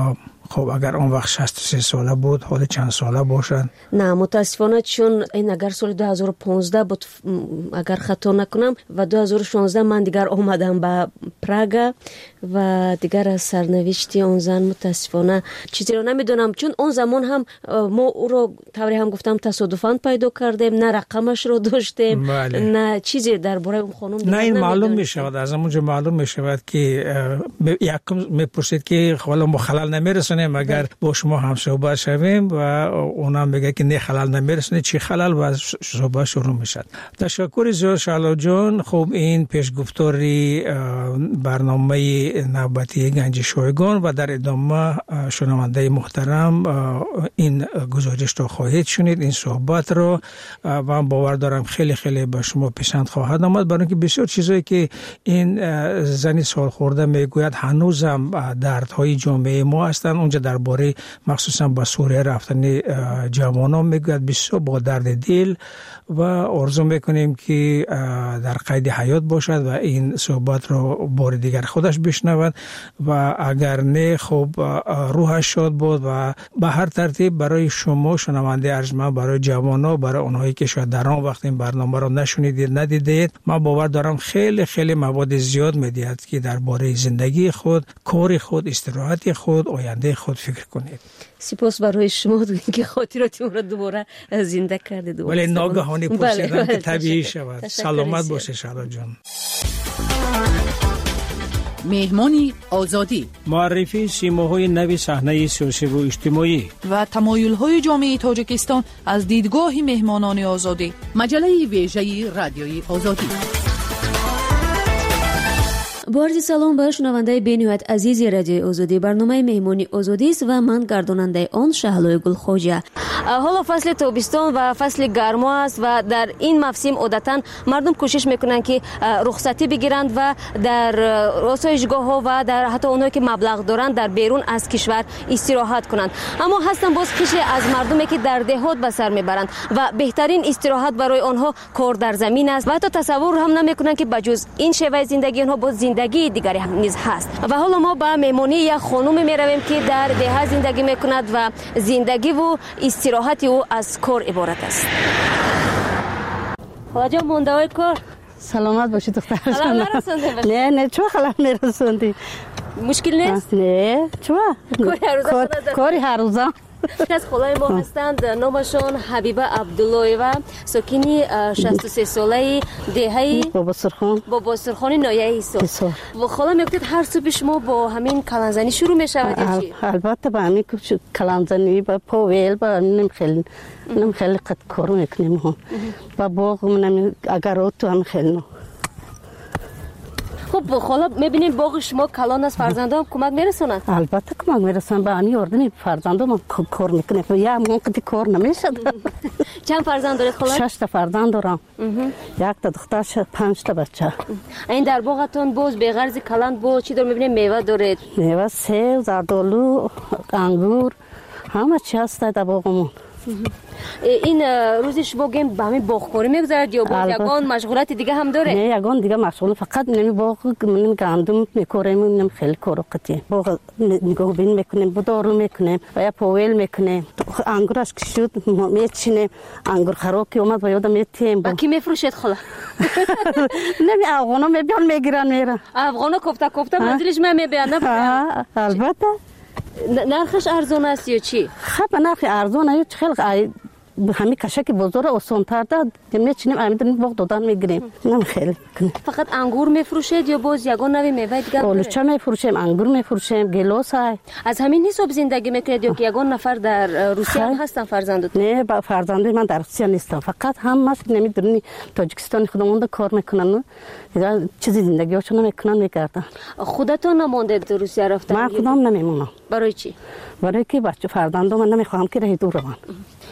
خب اگر اون وقت شصت و سه ساله بود حالا چند ساله باشد؟ نه متاسفانه چون این اگر سال دو هزار و پانزده بود اگر خطا نکنم و دو هزار و شانزده من دیگر آمدم به پراگ و دیگر از سرنوشتی اون زن متاسفانه چیزی رو نمیدونم، چون اون زمان هم ما او رو طوری هم گفتم تصادفاً پیدا کردیم، نه رقمش رو داشتیم بله. نه چیزی درباره اون خانم نه این معلوم می شود، از اونجا معلوم می شود که یکم میپرسید که حالا ما خلل نمیرسونیم اگر با شما هم صحبت شویم و اونم میگه که نه خلل نمیرسونه، چی خلل و صحبت شروع میشد. تشکر زیاد شعلا جان. خب این پیشگفتاری برنامه نوبتی گنج شایگان و در ادامه شنونده محترم این گزارش رو خواهید شنید، این صحبت رو و من باور دارم خیلی خیلی به شما پسند خواهد آمد، برای اینکه بسیار چیزایی که این زنی سال خورده میگوید هنوزم دردهای جامعه ما هستند. اونجا درباره مخصوصا با سوریه رفتن جوانان میگوید بسیار با درد دل و آرزو میکنیم که در قید حیات باشد و این صحبت رو بار دیگر خودش بشنود و اگر نه خب روحش شاد بود و به هر ترتیب برای شما شنونده ارجمند، برای جوانان، برای اونهایی که شاید در آن وقت این برنامه رو نشنیدید ندیدید، من باور دارم خیلی خیلی مواد زیاد میدهد که درباره زندگی خود، کار خود، استراحت خود، آینده خود فکر کنید. سپاس برای شما که خاطراتم رو دوباره زنده کردید. ولی ناگهانی پرسیدم که طبیعی شود. سلامت باشه شعلا جان. مهمانی آزادی، معرفی سیماهای نوی صحنه سیاسی و اجتماعی و تمایل‌های جامعه تاجیکستان از دیدگاه مهمانان آزادی. مجله ویژه رادیوی آزادی. با عرض سلام به شنونده بین‌نهایت عزیز رادیو آزادی، برنامه مهمانی آزادی است و من گرداننده آن شهلای گلخواجه. حالا فصل تابستان و فصل گرما است و در این موسم عادتاً مردم کوشش میکنند که رخصتی بگیرند و در آسایشگاه‌ها و در حتی اونایی که مبلغ دارند در بیرون از کشور استراحت کنند، اما هستن باز قشری از مردمی که در دهات به سر میبرند و بهترین استراحت برای آنها کار در زمین است و حتی تصور هم نمیکنند که بجز این شیوه زندگی آنها باز زندگی دیگری هم نیز هست. و حالا ما به مهمانی یک خانم میرویم که در ده زندگی میکند و زندگی و استراحت او از کار عبارت است. خواجه مونده های کار سلامت باشی دختر. خلال نرسونده باشی؟ نه نه چو خلال نرسوندی. مشکل نیست؟ نه چو کاری هر روزه. از خلای ما هستند، نامشان حبیبه عبداللهیوه، ساکنی شصت و سه ساله دهه بابا سرخان بابا سرخان نایه ایسا. و خالا میگفتید هر صبح شما با همین کلانزنی شروع میشود یا چی؟ البته با همین کلانزنی با پاویل با نمیخیل نمیخیل قد کارو میکنیم هم با باغ من اگر تو هم خیل. خب خالا میبینیم باغ شما کلان است، فرزندان کمک میرسونند؟ البته کمک میرسونند، با آنی اردنی فرزندان کار میکنه یا من قدی کار نمیشد. چند فرزند دارید خالا؟ شش تا فرزند دارم، یک تا دختر، پنج تا بچه. این در باغتون باز به غرض کلان با چی دار میبینیم؟ میوه دارید؟ میوه سیب، زردآلو، انگور، همه چی هست در باغمون. این روزی شما گیم به همین باغکاری میگذارد یا باز یگان مشغولات دیگه هم داره؟ نه یگان دیگه مشغول، فقط نمی باغ من گندم میکاریم، نمی خیلی کارو قطعی باغ نگاه بین میکنیم، بدارو میکنیم و یا پاویل میکنیم. انگورش که شد میچینیم، انگور خراب که اومد و یادم میتیم. با کی میفروشید خلا؟ نمی افغانا میبیان میگیرن میرن. افغانا کوفته کوفته منزلش من میبیان نه؟ البته. نرخش ارزون است یا چی؟ خب نرخ ارزون است، خیلی همین کشک بزرگ آسان تر داد میچینیم امیدن باغ دادن میگیریم. نم خیلی فقط انگور میفروشید یا باز یگان نوی میوه دیگه؟ آلوچه میفروشیم، انگور میفروشیم، گیلاس های. از همین حساب زندگی میکنید یا که یگان نفر در روسیه هم هستن فرزندت؟ نه با فرزندای من در روسیه نیستم، فقط هم ماست نمیدونی تاجیکستان خودمون کار میکنن، چیزی زندگیشون میکنن میگردن. خودتون نمونده در روسیه رفتن؟ من خودم نمیمونم. برای چی؟ برای که بچه فرزندام من نمیخوام که راه دور روان.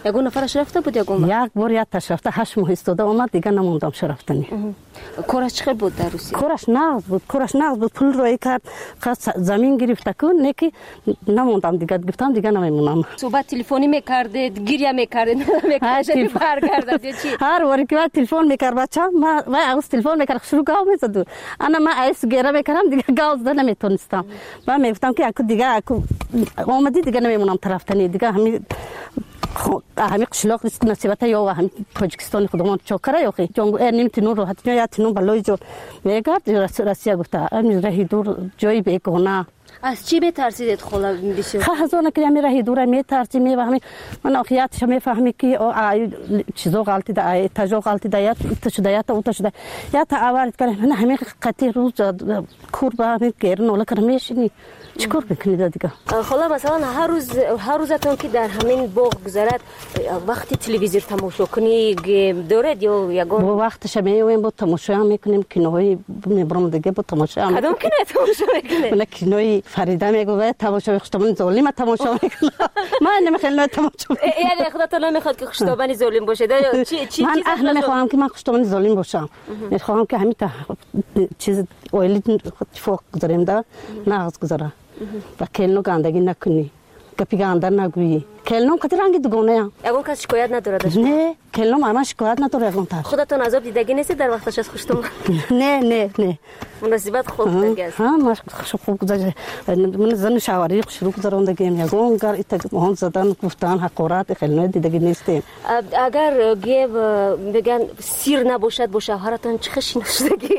یگون نفرش رفته بود یگون یک بار یک تاش رفته هشت ماه استاده اومد دیگه نموندم شرفتنی. کارش چقدر بود در روسیه؟ کارش نقد بود، کارش نقد بود، پول روی کرد، زمین گرفته کن، نکی نموندم دیگه، گفتم دیگه نمیمونم. صحبت تلفنی میکردید، گریه میکردید، میکردید برگردید چی؟ هر وقتی که تلفن میکرد بچه‌م، ما و از تلفن میکرد شروع گاو میزد. انا ما ایس گریه میکردم دیگه گاو زدن نمیتونستم. من میگفتم که اكو دیگه اكو اومدی دیگه نمیمونم طرفتنی دیگه همین همین قشلاق است نصیبت یا همین تاجیکستان خودمان چاکره یا خی جنگ نمیتونن راحت یا تنون بالای جو میگرد روسیه گفته امیر رهی دور جایی بکنه. از چی میترسید خلا بسیار؟ خب هزونه که امیر رهی دور میترسی میفهمی من آخیاتش میفهمی که آی چیزو غلطی ده آی تجو غلطی ده یا تشدیات او تشدیات یا تا آوارد کنه من همین قطعی روز کوربا میگیرن ولی کرمیشنی چیکار بکنید دیگه؟ خلا مثلا هر روز هر روزتون که در همین باغ گذرد وقتی تلویزیون تماشا کنی دارد یا یگان وقتش میایم با تماشا میکنیم کینوهای میبرم دیگه با تماشا کدوم کینو تماشا میکنه؟ من کینوی فریده میگه تماشا خشتمن ظالم تماشا میکنه من نمیخوام تماشا یعنی خودت نمیخواد که خشتمن ظالم باشه چی چی من اهل نمیخوام که من خشتمن ظالم باشم میخوام که همین چیز اولی فوق گذاریم دا ناز گذاره و کلنو گندگی نکنی گپی گنده نگویی کلنو کتی رنگی دوگانه ام یگون کس شکایت نداره؟ نه کلنو ما شکایت نداره یگون تر خودتون عذاب دیدگی نیستی در وقتش از خشتم؟ نه نه نه مناسبت خوب دیگه است ها ما خوب گذاشت من زن شواری شروع کردم دیگه یگون گر ایت مهون زدن گفتن حقارت کلنو دیدگی نیستیم اگر گیو بگن سیر نباشد با شوهرتون چه خشی نشدگی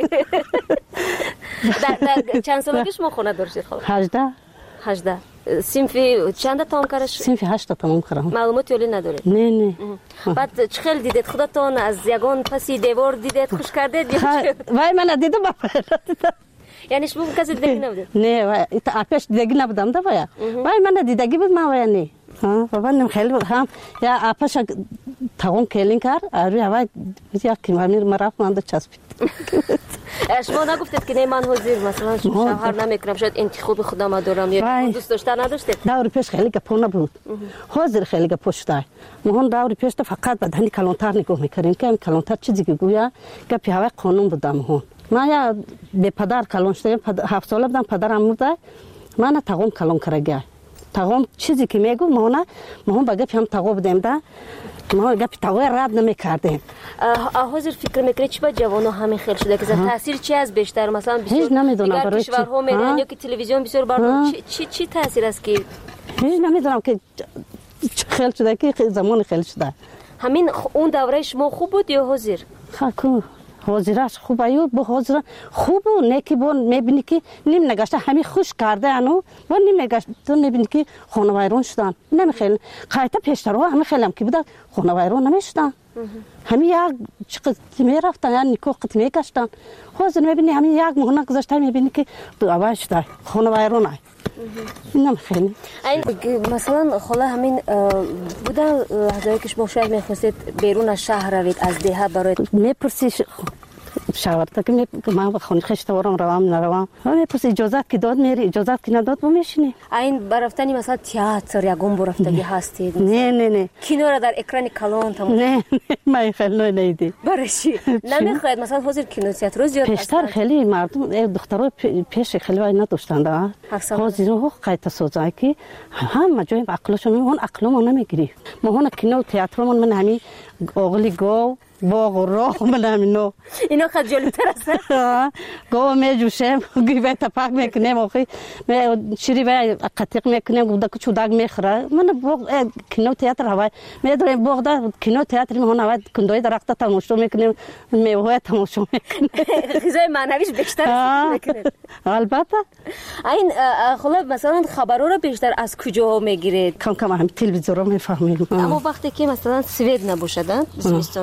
در چند سالگی شما خونه داشتید خب هجده هجده سینفی چند تام کارش سینفی هشت تام کردم معلوماتی ولی نداره نه نه بعد چه خیلی دیدید خودتون از یگان پسی دیوار دیدید خوش کردید وای من دیدم یعنی شما کسی دیدگی نبود نه وای آپش دیدگی نبودم دا وای وای من دیدگی بود ما وای نه ها بابا نم خیلی هم یا آپش تاون کلین کار آری وای یا کی امیر مرا فاند چسبید شما نگفتید که نه من حاضر مثلا شوهر نمیکنم شاید انتخاب خودم دارم یا دوست داشتن نداشتید داوری پیش خیلی گپونه بود حاضر خیلی گپشتای مهون داوری پیش فقط بدنی کلانتر نگاه میکردیم که کلانتر چیزی که گویا گپی هوا قانون بودم مهون ما یا به پدر کلان شدم هفت ساله بودم پدرم مرده من تاون کلان کرگه تاون چیزی که میگو مهونه مهون با گپی هم تاو بودم ده ما گپی تاو رد نمیکردیم حاضر فکر میکنید چی با جوانو همین خیلی شده که تاثیر چی از بیشتر مثلا هیچ نمیدونم برای چی کشورها میدن یا که تلویزیون بسیار برنامه چی چی تاثیر است که هیچ نمیدونم که خیلی شده که زمان خیلی شده همین اون دوره شما خوب بود یا حاضر خاکو حاضرش خوب ایو با حاضر خوب نه که با میبینی که نیم نگاشته همین خوش کرده انو با نیم نگاشته تو میبینی که خانوایرون شدن نمیخیل قایتا پیشترو همین خیلم که بود خانوایرون نمیشدن همین یک چقدر میرفتن یا نیکو قط میگشتن حاضر میبینی همین یک مهنه گذاشته میبینی که دو اول شده خانوایرون ای نمیخیل مثلا خلا همین بوده هزایی که شما شاید میخواستید بیرون از شهر روید از دیه برای میپرسی شاورتا که می ما بخون خشتوارم روام نروام میپرسی اجازت که داد میری اجازت که نداد با میشینی این برفتنی مثلا تئاتر یا گم برفتگی هستید نه نه نه کینو را در اکران کلان تمام نه من خیلی نیدی برای چی نمیخواید مثلا حاضر کینو تئاتر روز زیاد پیشتر خیلی مردم دخترها پیش خیلی وای نداشتند حاضر رو قایت سوزای که هم جای عقلشون اون عقلمون نمیگیری ما هون کینو تئاترمون من همین اوغلی گو باغ و راه من همینو اینا خیلی جالب‌تر است گو میجوشم گیبه تپاک میکنم آخی می شیری و قطیق میکنم گودا که چوداگ میخوره من باغ کینو تئاتر هوای میدارم باغ دا کینو تئاتر میهون هوای کندوی درخت تماشا میکنم میوه تماشا میکنم غذای معنویش بیشتر میکنه البته این خلا مثلا خبرها رو بیشتر از کجا میگیرید کم کم هم تلویزیون رو میفهمیم اما وقتی که مثلا سوئد نباشدن بزمستان شما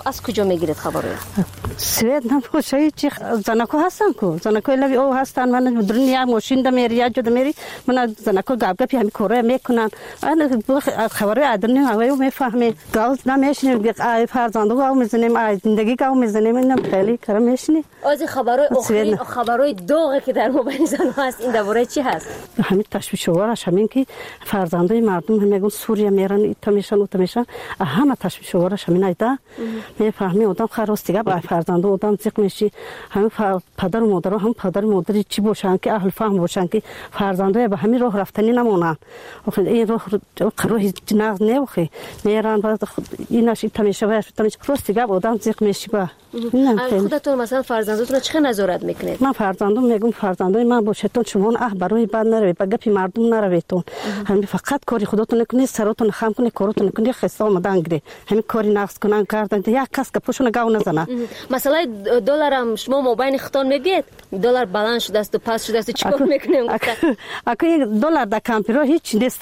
از کجا میگیرید خبر؟ سوئد نباشه چی زنکو هستن کو زنکو لبی او هستن من دنیا ماشین د میری یا جد میری من زنکو گاب گپی همین کاره میکنن من خبر ادرنی هوای میفهمی گاز نمیشنیم فرزندو گاو میزنیم زندگی گاو میزنیم اینم خیلی کار میشنی از خبرای اخری خبرای داغی که در مابین زن هست این درباره چی هست؟ همین تشویش آورش همین که فرزندای مردم میگن سوریه میرن ایتا میشن اوتا میشن همه تشویش آورش همین ایدا میفهمی آدم خراستی با فرزند آدم زیق میشی همین پدر و مادر هم پدر و مادری چی باشن که اهل فهم باشن که فرزندای به همین راه رفتنی نمونن این راه راه ناز نوخی میرن بعد ایناش ایتا میشه و تمیش راستی با آدم زیق میشی با خودتون مثلا فرزندتون چه نظارت میکنید؟ من فرزندم میگم فرزندای من باشتون شما اه برای بعد نروید با گپی مردم نرویدتون همین فقط کاری خودتون نکنید سراتون خم کنید کارتون نکنید خسته آمدن گیری همین کاری نقص کنن کردن یک کس که پوشون گاو نزنه مثلا دلار هم شما مابین خودتون میگید دلار بالانس شده است و پس شده است چیکار میکنیم؟ اگه یک دلار در کامپیوتر هیچ نیست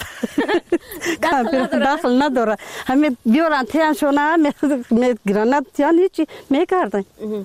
کامپیوتر داخل نداره همین بیارن تیان شونه میگیرن تیان هیچی میکردن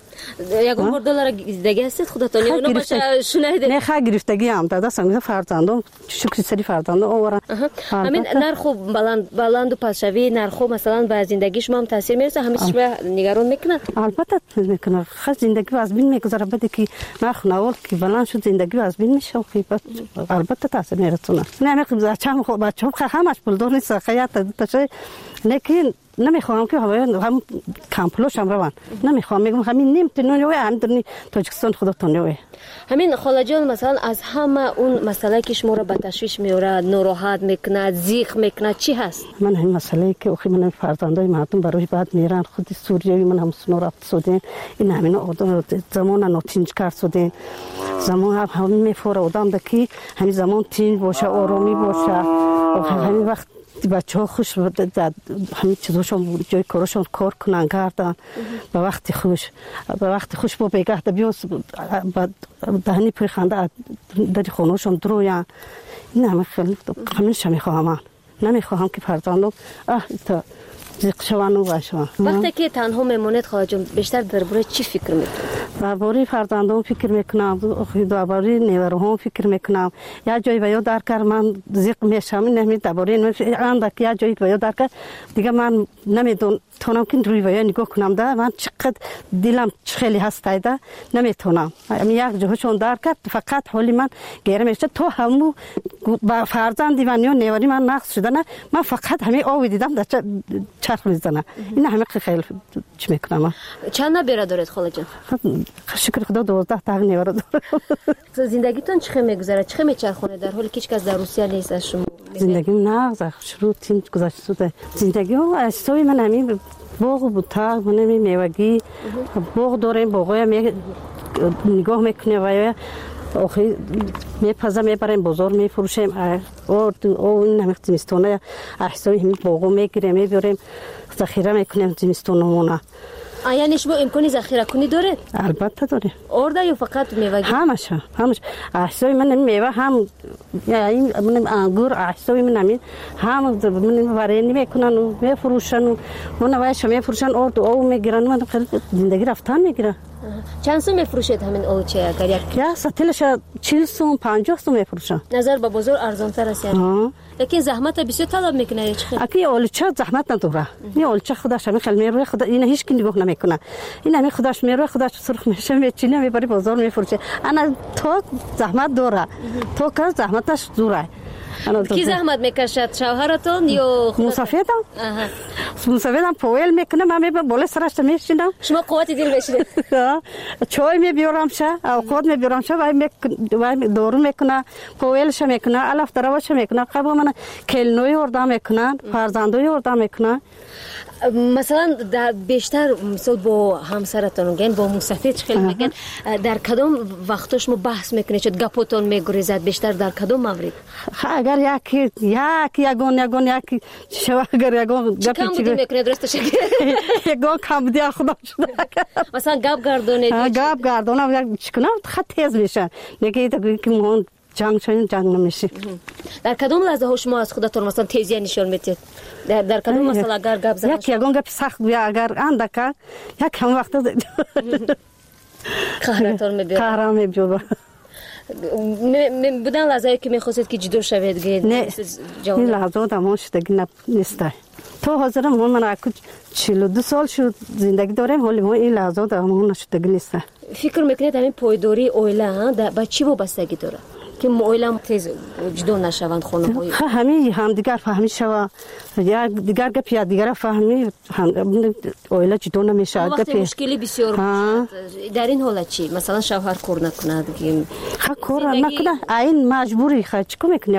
یک بار دلار دیگه است خودتون اونو باشه شنیده نه خا گرفتگی هم دادا سنگ فرزندم شکر سری فرزندم آورن همین نرخ بلند بلند و پسشوی نرخ مثلا به زندگی شما هم تاثیر میرسه همین شما نگران میکنه البته میکنه خود زندگی از بین میگذره بعد که نرخ نوال که بلند شد زندگی از بین میشه البته تاثیر میرسونه نه میگم بچه‌م خب بچه‌م همش پول دار نیست خیاط تشه لیکن نمیخوام که هم کامپلوش هم روان نمیخوام میگم همین نیم تنونی اندرنی تاجیکستان خودتونی همین خاله جان مثلا از همه اون مسئله که شما را به تشویش میاره ناراحت میکنه زیق میکنه چی هست؟ من همین مسئله که اخی من فرزندای مردم برای بعد میرن خود سوریایی من هم سنو رفت سودین این همین آدم زمان نوتینج کرد سودین زمان هم همین میفوره آدم دکی همین زمان تین باشه آرامی باشه همین وقت بچه ها خوش همین چیزاشون جای کارشون کار کنن کردن به وقتی خوش به وقتی خوش با بگه ده بیان دهنی پری خنده در خونهشون درویان این همه خیلی همیشه میخواهم نمیخواهم که فرزندم اه تا زیق شوان و باشوان وقتی که تنها میمونید خواهد جون بیشتر درباره چی فکر میکنید؟ درباره فرزندم فکر میکنم درباره نیوروهم فکر میکنم یا جایی ویا در کار من زیق میشم نمیدونم درباره اندک یا جایی ویا در کار دیگه من نمیدونم تونم که روی ویا نگاه کنم ده من چقدر دلم خیلی هستایده نمیتونم یک جهشون در کرد فقط حالی من گیره میشه تو همو با فرزندی من یا نیوری من نقص شده نه من فقط همین آوی دیدم در چرخ میزنه این همه خیلی چی میکنم چند نبیره دارید خاله جان؟ شکر خدا دوازده تا نیوره داره زندگیتون چه میگذره چه میچرخونه در حالی که هیچ کس در روسیه نیست از شما؟ زندگیم نه شروع تیم گذشته شده زندگی ها اصلاحی من همین باغ بود تا من می میوگی باغ داریم باغای می نگاه میکنه و آخه میپزه میبریم بازار میفروشیم او او این همه زمستونه احسایی همین باغو میگیریم میبریم ذخیره میکنیم زمستونمونه یعنی شما امکانی ذخیره کنی داره؟ البته داره. آرده یا فقط میوه؟ همش همش. احسای من میوه هم یعنی من انگور احسای من همین هم من وارینی میکنن و میفروشن و من وایش میفروشن آرد او میگیرن من خیلی زندگی رفتن میگیرن. چند سو میفروشید همین اوچه اگر یک؟ یا ساتلش چهل سو پنجاه سو میفروشن. نظر به بازار ارزان تر است یعنی. لیکن زحمت بسیار طلب میکنه چه؟ اکی اولچه زحمت نداره. این اولچه خودش همین خیلی میروه خدا این هیچ کی نگاه نمیکنه. این همین خودش میروه خودش سرخ میشه میچینه میبری بازار میفروشه. انا تو زحمت داره. تو کار زحمتش دوره. کی زحمت میکشد شوهرتون یا مسافرم؟ مسافرم پویل میکنه من می بالا سرش میشینم. شما قوت دل بشید. چای میبیارم شه او خود میبیارم شه وای می دورو میکنه پویلش میکنه الف دروش میکنه قبل من کلنوی اردام میکنن فرزندوی اردام میکنن. مثلا در بیشتر مثلا با همسرتون میگن با مسافرت خیلی میگن در کدام وقتش شما بحث میکنید چه گپتون میگریزد بیشتر در کدام مورد؟ اگر یکی یکی یگون یگون یکی شو اگر یگون گپی چی میکنه درست شد یگون کم دی خدا شد مثلا گپ گردونید گپ گردونم یک چیکنم خط تیز میشه میگه که مون جنگ شدیم جنگ نمیشه. در کدام لحظه ها شما از خودتون مثلا تیزی نشون میدید؟ در در کدام مثلا اگر گپ زدن یک یگان گپ سخت بیا اگر اندک یک هم وقت قهرتون میبره قهرم میبره بودن لحظه که میخواستید که جدا شوید گید نه این لحظه دمان شدگی نیست. تو حاضرم من اکو چهل و دو سال شد زندگی دارم ولی ما این لحظه دمان شدگی نیست. فکر میکنید همین پایداری اویله با چی وابستگی داره که اویله تیز جدا نشوند خانم‌های؟ همین هم دیگر فهمی شود یا دیگر گپ یا دیگر فهمی اویله جدا نمیشه. وقتی مشکلی بسیار باشد در این حالت چی؟ مثلا شوهر کار نکند گیم خا کار نکنه این مجبوری خا چیکار میکنی؟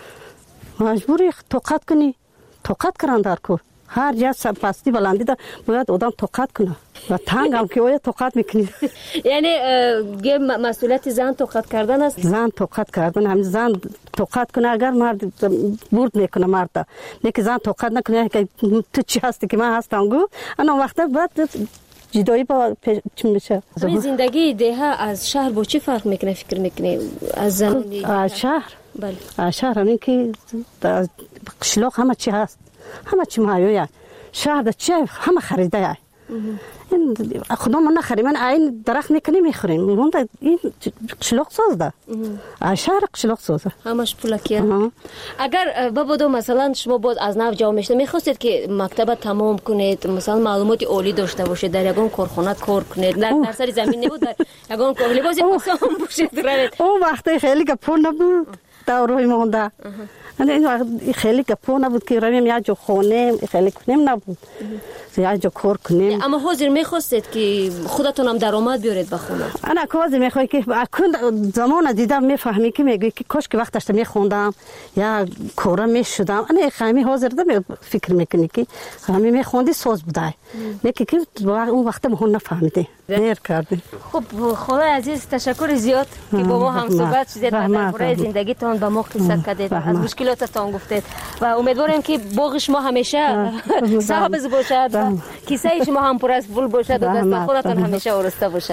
مجبوری طاقت کنی طاقت کردن در کار هر جا پستی بلندی دا باید آدم طاقت کنه و تنگ هم که باید طاقت میکنی. یعنی مسئولیت زن طاقت کردن است؟ زن طاقت کردن هم زن طاقت کنه اگر مرد برد میکنه مرد نه که زن طاقت نکنه که تو چی هستی که من هستم گو انا وقتا بعد جدایی با چی میشه. این زندگی ده از شهر با چی فرق میکنه فکر میکنی از زن از شهر؟ بله از شهر همین که قشلاق همه چی هست همه چی مایویه شهر ده چی همه خریده این خودم من نخریم من این درخت میکنیم میخوریم من این قشلاق ساز ده شهر قشلاق سازه همش پولکیه. اگر بابا مثلا شما باز از نو جا میشنه میخواستید که مکتب تمام کنید مثلا معلومات عالی داشته باشید در یگان کارخانه کار کنید در در سر زمین نبود در یگان کار لباسی آسان باشید روید اون وقتی خیلی گپو نبود دورای مونده این خیلی گپو نبود که رویم یا جو خونه خیلی کنیم نبود یا جو کار کنیم. اما حاضر میخواستید که خودتون هم درآمد بیارید به خونه؟ انا کواز میخوای که اکن زمان دیدم میفهمی که میگی که کاش که وقتش میخوندم یا کارا میشدم انا خیلی حاضر دم فکر میکنی که همین میخوندی ساز بودای نه که اون وقت ما نفهمیدی دیر کردی. خب خدای عزیز تشکر زیاد که با ما هم صحبت شدید و درباره زندگیتون با ما قصه کردید از مشکلاتتون گفتید و امیدوارم که باغ شما همیشه سبز باشد و کیسه شما هم پر از پول باشد و دست خودتون همیشه آراسته باشد.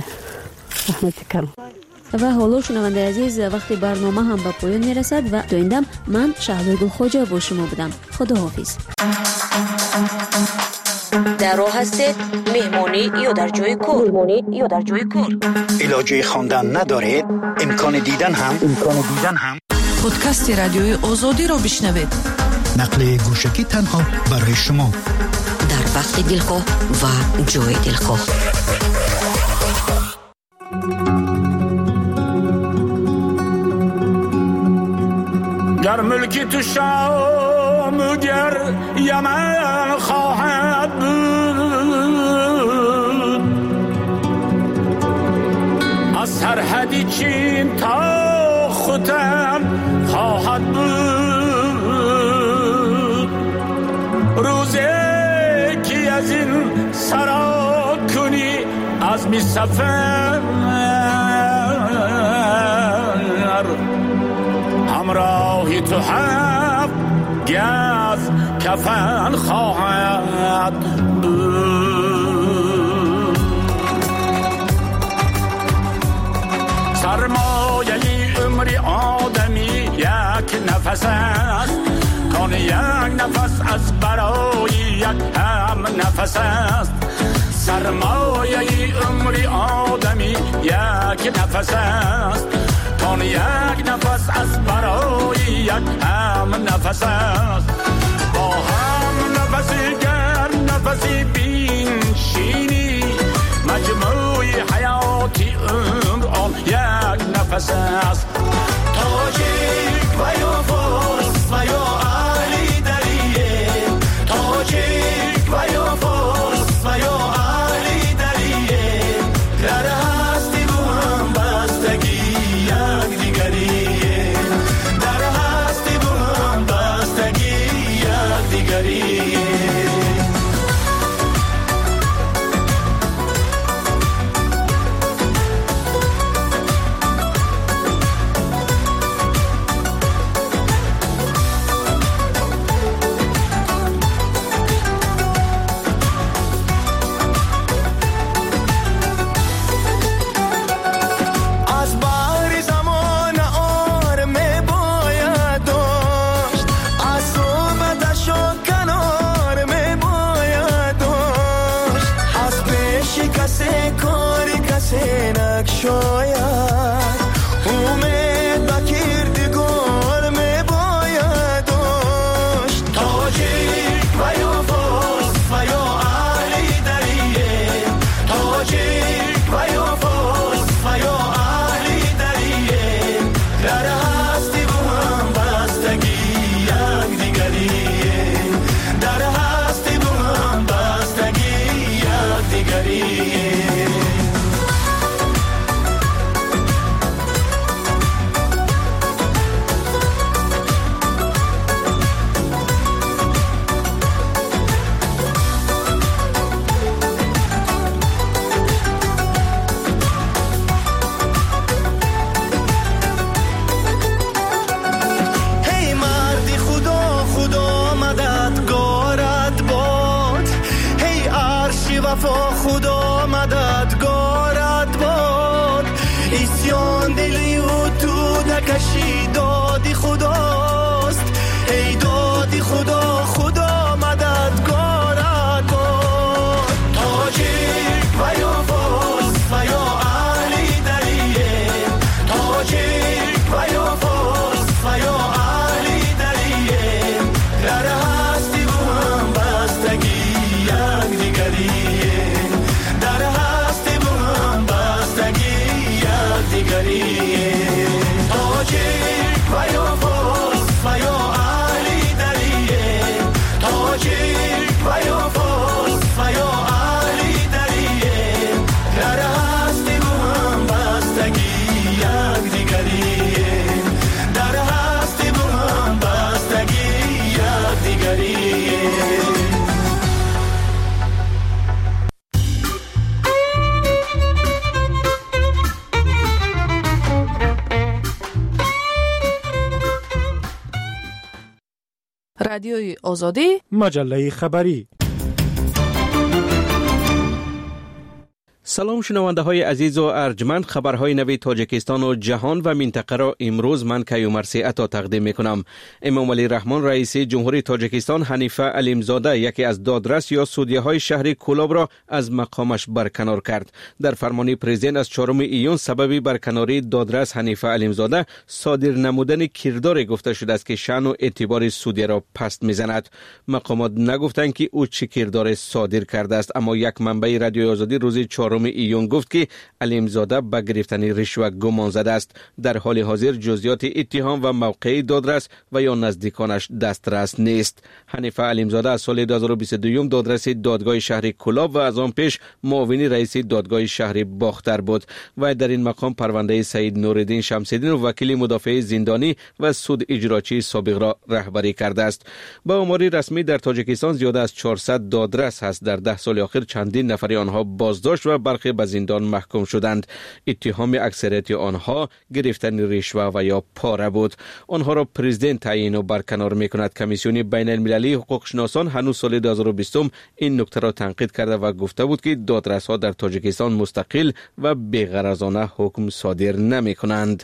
و حالا شنونده عزیز وقتی برنامه هم به پایان میرسد و دویندم من شهلا گلخواجه با شما بودم. خداحافظ. در راه هستید مهمانی یا در جای کار مهمانی یا در جای کار علاجه خواندن ندارید امکان دیدن هم امکان دیدن هم پادکست رادیوی آزادی را بشنوید. نقل گوشکی تنها برای شما در وقت دلخواه و جای دلخواه. گر ملکی تو شام گر یمن خواهد بود از سرحدی چین تا ختن خواهد بود روزی که از این سرا کنی از می سفر همراهی تو هفت گز کفن خواهد بود سرمایه عمری آدمی یک نفس است کان یک نفس از برای یک هم نفس است سرمایه عمری آدمی یک نفس است کان یک نفس از برای یک هم نفس است با هم نفسی گر نفسی بین شینی مجموعی حیاتی عمر آن یک نفس است تاجیک و یا فارس و یا علی دریه تاجیک و یا فارس و یا علی دریه در هستی با هم بستگی یک دیگریه در هستی با هم بستگی یک دیگریه تاجیک و یا فارس و یا علی دریه در هستی با هم بستگی یک دیگریه در هستی با هم بستگی یک دیگریه رادیوی آزادی مجله خبری. سلام شنونده های عزیز و ارجمند، خبرهای نوی تاجیکستان و جهان و منطقه را امروز من کیومرث عطا تقدیم می کنم. امام علی رحمان رئیس جمهوری تاجیکستان حنیفه علیمزاده یکی از دادرس یا سودیه های شهر کولاب را از مقامش برکنار کرد. در فرمان پرزیدنت از چهارم ایون سبب برکناری دادرس حنیفه علیمزاده صادر نمودن کردار گفته شده است که شأن و اعتبار سودیه را پست میزند. مقامات نگفتند که او چه کردار صادر کرده است، اما یک منبع رادیوی آزادی روز چهارم ایون گفت که علیمزاده به گرفتن رشوه گمان زده است. در حال حاضر جزئیات اتهام و موقع دادرس و یا نزدیکانش دسترس نیست. حنیفه علیمزاده از سال دو هزار و بیست و دو دادرس دادگاه شهر کولاب و از آن پیش معاون رئیس دادگاه شهر باختر بود و در این مقام پرونده سید نورالدین شمس‌الدین و وکیل مدافع زندانی و سود اجراچی سابق را رهبری کرده است. با آمار رسمی در تاجیکستان زیاده از چهارصد دادرس هست. در ده سال اخیر چندین نفر آنها بازداشت و برخی به زندان محکوم شدند. اتهام اکثریت آنها گرفتن رشوه و یا پاره بود. آنها را پرزیدنت تعیین و برکنار میکند. کمیسیون بین المللی حقوق شناسان هنوز سال دو هزار و بیست این نکته را تنقید کرده و گفته بود که دادرس‌ها در تاجیکستان مستقل و بی‌غرضانه حکم صادر نمی‌کنند.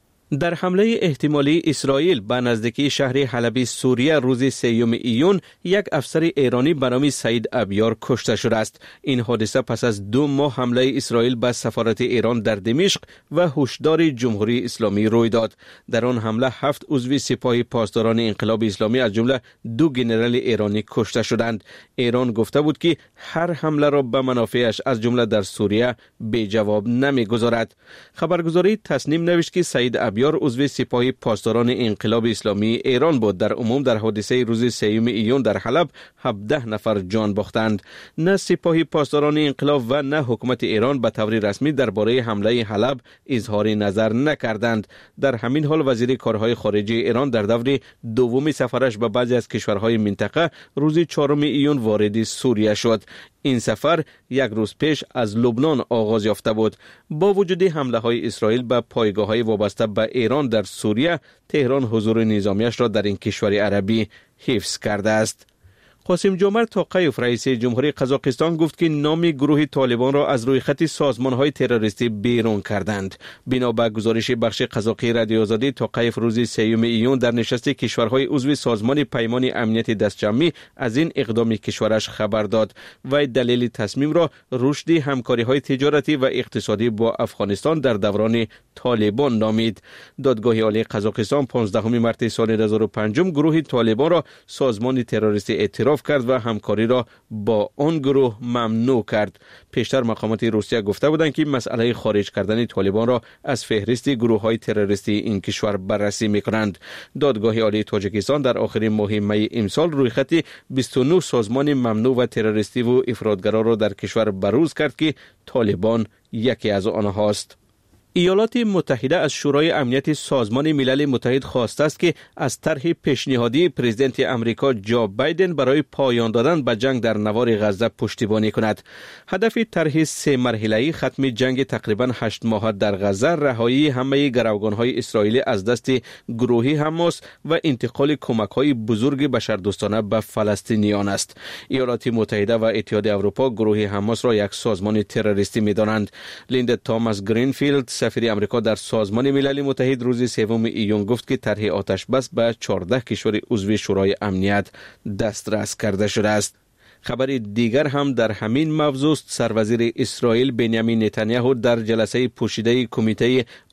در حمله احتمالی اسرائیل به نزدیکی شهر حلب سوریه روز سیوم ایون یک افسر ایرانی به نام سعید ابیار کشته شده است. این حادثه پس از دو ماه حمله اسرائیل به سفارت ایران در دمشق و هشدار جمهوری اسلامی روی داد. در آن حمله هفت عضو سپاه پاسداران انقلاب اسلامی از جمله دو ژنرال ایرانی کشته شدند. ایران گفته بود که هر حمله را به منافعش از جمله در سوریه بی جواب نمیگذارد. خبرگزاری تسنیم نوشت که سعید ابیار عضو سپاه پاسداران انقلاب اسلامی ایران بود. در عموم در حادثه روز سیوم ایون در حلب هفده نفر جان باختند. نه سپاه پاسداران انقلاب و نه حکومت ایران به طور رسمی درباره حمله حلب اظهار نظر نکردند. در همین حال وزیر کارهای خارجه ایران در دور دوم سفرش به بعضی از کشورهای منطقه روز چهارم ایون وارد سوریه شد. این سفر یک روز پیش از لبنان آغاز یافته بود. با وجود حمله های اسرائیل به پایگاه های وابسته به ایران در سوریه، تهران حضور نظامیش را در این کشور عربی حفظ کرده است. قاسم جمعه توقیف رئیس جمهوری قزاقستان گفت که نام گروه طالبان را از روی خط سازمان‌های تروریستی بیرون کردند. بنا به گزارش بخش قزاقی رادیو آزادی، توقیف روز سیوم ایون در نشست کشورهای عضو سازمان پیمان امنیت دستجمعی از این اقدام کشورش خبر داد و دلیل تصمیم را رشد همکاری‌های تجارتی و اقتصادی با افغانستان در دوران طالبان نامید. دادگاه عالی قزاقستان پانزدهم مارس سال دو هزار و پنج گروه طالبان را سازمان تروریستی اعتراف کرد و همکاری را با آن گروه ممنوع کرد. پیشتر مقامات روسیه گفته بودند که مسئله خارج کردن طالبان را از فهرست گروه‌های تروریستی این کشور بررسی می‌کنند. دادگاه عالی تاجیکستان در آخرین ماه می امسال روی خط بیست و نه سازمان ممنوع و تروریستی و افراطگرا را در کشور بروز کرد که طالبان یکی از آنهاست. ایالات متحده از شورای امنیت سازمان ملل متحد خواسته است که از طرح پیشنهادی پرزیدنت امریکا جو بایدن برای پایان دادن به جنگ در نوار غزه پشتیبانی کند. هدف طرح سه مرحله‌ای ختم جنگ تقریباً هشت ماه در غزه، رهایی همه گروگان‌های اسرائیلی از دست گروه حماس و انتقال کمک‌های بزرگ بشردوستانه به فلسطینیان است. ایالات متحده و اتحاد اروپا گروه حماس را یک سازمان تروریستی می‌دانند. لیندا تاماس گرینفیلد سفیر امریکا در سازمان ملل متحد روز سوم ایون گفت که طرح آتش بس به چهارده کشور عضو شورای امنیت دسترس کرده شده است. خبر دیگر هم در همین موضوع است. سروزیر اسرائیل بنیامین نتانیاهو در جلسه پوشیده کمیته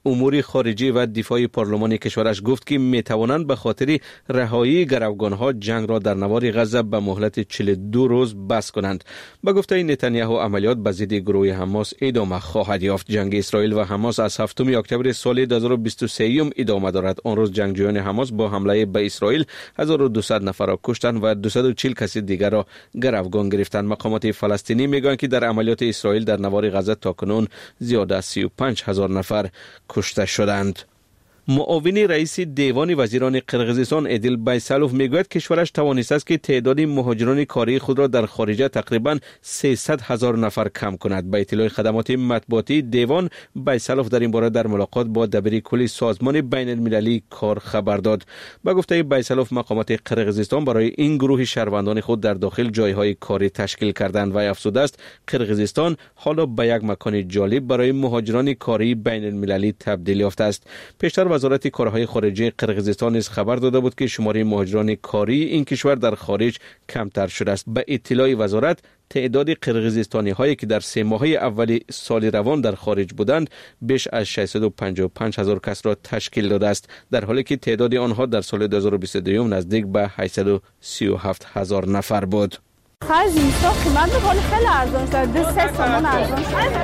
امور خارجه و دفاع پارلمان کشورش گفت که می توانند به خاطر رهایی گروگانها جنگ را در نوار غزه به مهلت چهل و دو روز بس کنند. با گفته نتانیاهو عملیات به ضد گروه حماس ادامه خواهد یافت. جنگ اسرائیل و حماس از هفتم اکتبر سال دو هزار و بیست و سه ادامه دارد. آن روز جنگجویان حماس با حمله به اسرائیل هزار و دویست نفر را کشتند و دویست و چهل کس دیگر را گروگان گرفتند. مقامات فلسطینی میگویند که در عملیات اسرائیل در نوار غزه تاکنون زیاده از سی و پنج هزار نفر کشته شدند. معاون رئیس دیوان وزیران قرقیزستان ادیل بیسالوف میگوید کشورش توانسته است که تعداد مهاجران کاری خود را در خارج تقریبا سیصد هزار نفر کم کند. به اطلاع خدمات مطبوعاتی دیوان، بیسالوف در این باره در ملاقات با دبیر کل سازمان بین المللی کار خبر داد. با گفته بیسالوف مقامات قرقیزستان برای این گروه شهروندان خود در داخل جایهای کاری تشکیل کردند و افزوده است قرقیزستان حالا به یک مکان جالب برای مهاجران کاری بین المللی تبدیل یافته است. پیشتر وزارت کارهای خارجه قرقیزستان نیز خبر داده بود که شماره مهاجران کاری این کشور در خارج کمتر شده است. به اطلاع وزارت تعداد قرقیزستانی هایی که در سه ماهه اول سال روان در خارج بودند بیش از ششصد و پنجاه و پنج هزار کس را تشکیل داده است، در حالی که تعداد آنها در سال دو هزار و بیست و دو نزدیک به هشتصد و سی و هفت هزار نفر بود. خرج اینستا قیمت میکنه خیلی ارزان شد. دو سه سامان ارزان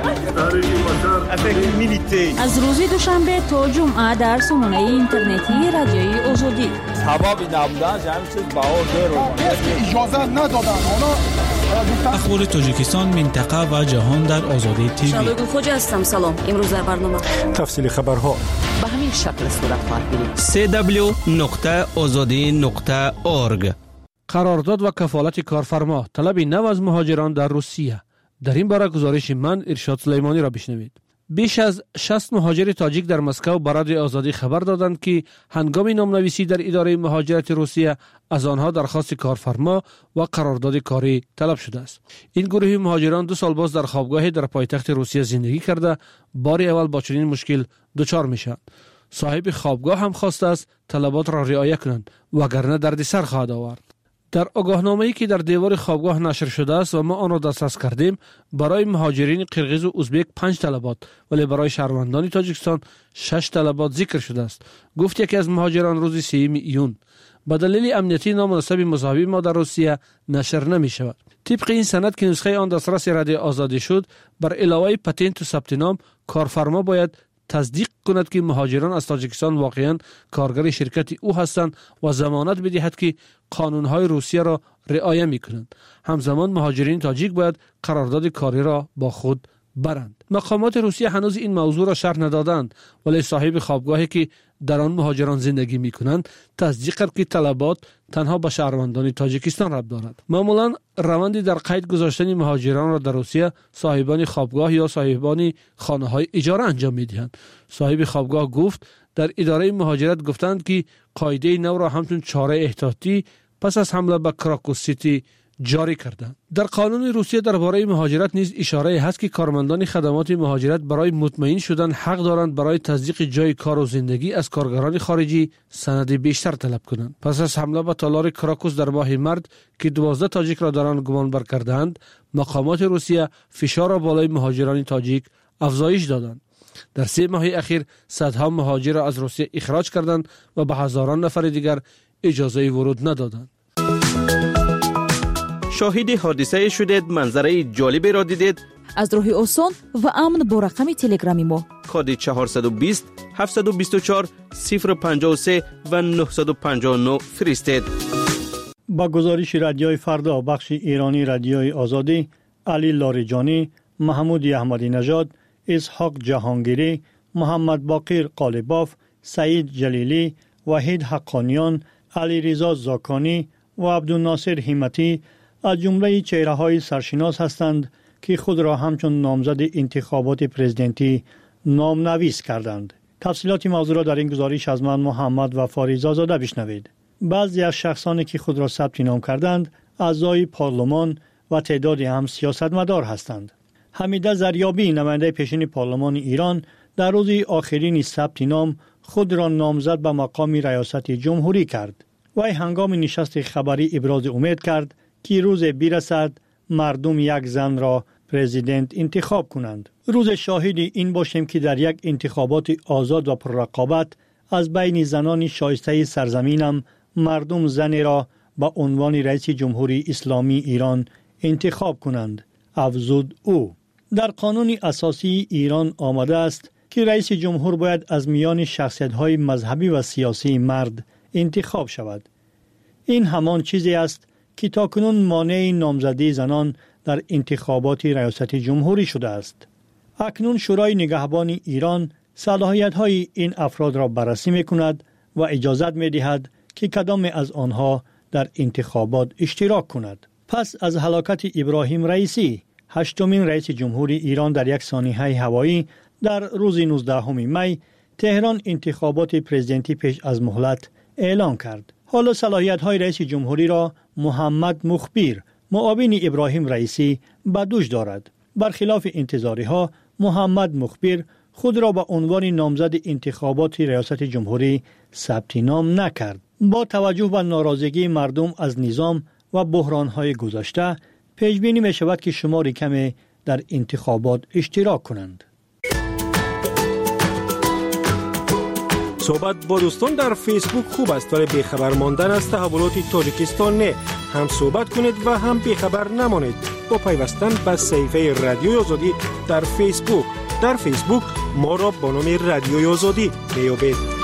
شد. از روز دوشنبه تا جمعه در سامانه اینترنتی رادیوی آزادی سببی نبودن همین چیز بها زیرو اجازه ندادن. اخبار تاجیکستان، منطقه و جهان در آزادی تیوی. شبگون خوجا هستم. سلام. امروز در برنامه تفصیل خبرها به همین شکل صورت خواهد گرفت. سی دبلیو نقطه آزادی نقطه اورگ. قرارداد و کفالت کارفرما، طلب نو از مهاجران در روسیه. در این باره گزارش من ارشاد سلیمانی را بشنوید. بیش از شصت مهاجر تاجیک در مسکو به رادیو آزادی خبر دادند که هنگام نامنویسی در اداره مهاجرت روسیه از آنها درخواست کارفرما و قرارداد کاری طلب شده است. این گروه مهاجران دو سال باز در خوابگاهی در پایتخت روسیه زندگی کرده بار اول با چنین مشکل دچار میشند. صاحب خوابگاه هم خواسته است طلبات را رعایت کنند وگرنه دردسر خواهد آورد. در آگاهنامه‌ای که در دیوار خوابگاه نشر شده است و ما آن را دسترس کردیم، برای مهاجرین قرقیز و ازبک پنج طلبات ولی برای شهروندان تاجیکستان شش طلبات ذکر شده است. گفت یکی از مهاجران روز سوم ایون به دلیل امنیتی نامناسب مذهبی ما در روسیه نشر نمی شود. طبق این سند که نسخه آن دسترس رادیو آزادی شد، بر علاوه پتنت و ثبت نام، کارفرما باید تصدیق کند که مهاجران از تاجیکستان واقعا کارگر شرکت او هستند و ضمانت بدهد که قانونهای روسیه را رعایت می‌کنند. همزمان مهاجرین تاجیک باید قرارداد کاری را با خود برند. مقامات روسیه هنوز این موضوع را شرح ندادند، ولی صاحب خوابگاهی که در آن مهاجران زندگی می‌کنند تصدیق کرد که طلبات تنها به شهروندان تاجیکستان ربط دارد. معمولا روندی در قید گذاشتن مهاجران را در روسیه صاحبان خوابگاه یا صاحبان خانه‌های اجاره انجام می‌دهند. صاحب خوابگاه گفت در اداره مهاجرت گفتند که قاعده نو را همچون چاره احتیاطی پس از حمله به کراکوس سیتی جاری کردند. در قانون روسیه درباره مهاجرت نیز اشاره هست که کارمندان خدمات مهاجرت برای مطمئن شدن حق دارند برای تصدیق جای کار و زندگی از کارگران خارجی سند بیشتر طلب کنند. پس از حمله به تالار کراکوس در ماه مارس که دوازده تاجیک را در آن گمان بر کردند، مقامات روسیه فشار را بالای مهاجران تاجیک افزایش دادند. در سه ماه اخیر صدها مهاجر را از روسیه اخراج کردند و به هزاران نفر دیگر اجازه ورود ندادند. شاهد حادثه شدید، منظره جالبی را دیدید؟ از راه آسان و امن با رقم تلگرامی ما کد چهارصد و بیست هفتصد و بیست و چهار صفر پنجاه و سه و نهصد و پنجاه و نه فرستید. با گزارش رادیوی فردا بخش ایرانی رادیوی آزادی، علی لاریجانی، محمود احمدی نژاد، اسحاق جهانگیری، محمد باقر قالباف، سعید جلیلی، وحید حقانیان، علی رضا زاکانی و عبدالناصر همتی از جمله چهره‌های سرشناس هستند که خود را همچون نامزد انتخابات پرزیدنتی نامنویس کردند. تفصیلات موضوع را در این گزارش از من محمد و فاریزا زاده بشنوید. بعضی از شخصانی که خود را ثبت نام کردند اعضای پارلمان و تعدادی هم سیاستمدار هستند. حمیده زریابی نماینده پیشین پارلمان ایران در روز آخرین ثبت نام خود را نامزد به مقام ریاست جمهوری کرد. وی هنگام نشست خبری ابراز امید کرد که روز برسد مردم یک زن را پرزیدنت انتخاب کنند. روز شاهد این باشیم که در یک انتخابات آزاد و پررقابت از بین زنان شایسته سرزمینم مردم زنی را به عنوان رئیس جمهوری اسلامی ایران انتخاب کنند، افزود او. در قانون اساسی ایران آمده است که رئیس جمهور باید از میان شخصیت‌های مذهبی و سیاسی مرد انتخاب شود. این همان چیزی است که تاکنون مانع نامزدی زنان در انتخابات ریاست جمهوری شده است. اکنون شورای نگهبان ایران صلاحیت‌های این افراد را بررسی می‌کند و اجازت می‌دهد که کدام از آنها در انتخابات اشتراک کند. پس از هلاکت ابراهیم رئیسی، هشتمین رئیس جمهوری ایران در یک سانحه هوایی در روز نوزدهم می، تهران انتخابات پرزیدنتی پیش از مهلت اعلان کرد. حالا صلاحیت‌های رئیس جمهوری را محمد مخبر، معاون ابراهیم رئیسی، به دوش دارد. برخلاف انتظاری‌ها، محمد مخبر خود را به عنوان نامزد انتخابات ریاست جمهوری ثبت نام نکرد. با توجه به ناراضگی مردم از نظام و بحران‌های گذشته، پیش بینی می شود که شمار کمی در انتخابات اشتراک کنند. صحبت با دوستان در فیسبوک خوب است، ولی بیخبر ماندن از تحولات تاجیکستان نه. هم صحبت کنید و هم بیخبر نمانید با پیوستن به صفحه رادیوی آزادی در فیسبوک. در فیسبوک ما را با نام رادیوی آزادی میابید.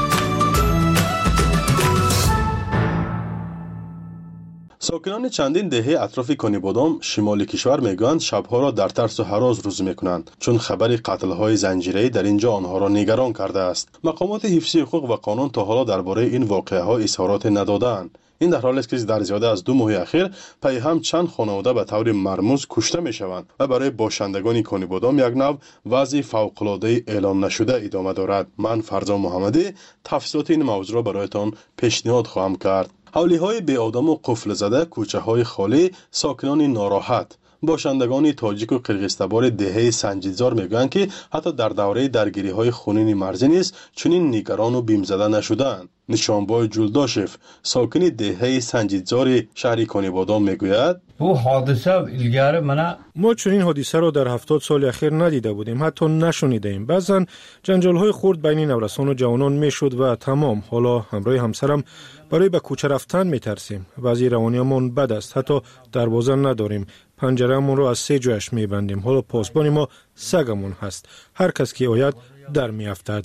ساکنان چندین دهه اطراف کانیبادام شمال کشور میگویند شبها را در ترس و هراس روز میکنند، چون خبر قتل‌های زنجیره‌ای در اینجا آنها را نگران کرده است. مقامات حفظی حقوق و قانون تا حالا درباره این واقعه‌ها اظهارات ندادند. این در حالی است که در زیاده از دو ماه اخیر پی هم چند خانواده به طور مرموز کشته میشوند و برای باشندگان کانیبادام یک نوع وضع فوق‌العاده اعلان نشده ادامه دارد. من فرزا محمدی تفصیلات این موضوع را برایتان پیشنهاد خواهم کرد. حولی‌های بی آدم و قفل زده، کوچه‌های خالی، ساکنان ناراحت. باشندگان تاجیک و قرقیزتبار دهه سنجیدزار میگویند که حتی در دوره درگیری‌های خونین مرزی نیز چنین نگران و بیم زده نشدند. نشانبای جولداشف، ساکن دهه سنجیدزار شهر کانیبادام میگوید: بو حادثه الگاره منه ما چنین حادثه را در هفتاد سال اخیر ندیده بودیم، حتی نشنیده ایم. بعضن جنجال‌های خرد بین نورسان و جوانان میشد و تمام. حالا همراه همسرم برای به کوچه رفتن میترسیم. وضع روانیمان بد است، حتی دروازه نداریم. پنجره‌مون رو از سه جایش میبندیم. حالا پاسبان ما سگمون هست. هر کس که آید در میافتد.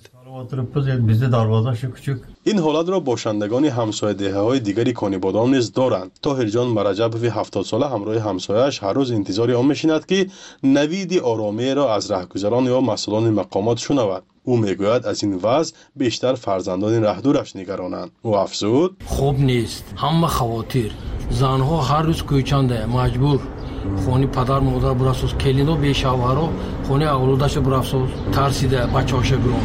این حالت را باشندگان همسایه دهه‌های دیگری کانیبادام نیز دارند. طاهر جان مرجبوی هفتاد ساله همراه همسایه‌اش هر روز انتظار آن میشیند که نوید آرامی را از رهگذران یا مسئولان مقامات شنود. او میگوید از این وضع بیشتر فرزندان رهدورش نگرانند. او افزود: خوب نیست. همه خواتیر زنها هر روز کوچنده مجبور خونی پدر مادر براسوس کلینو به شوهرو خونی اولادش براسوس ترسیده بچه‌هاش برون.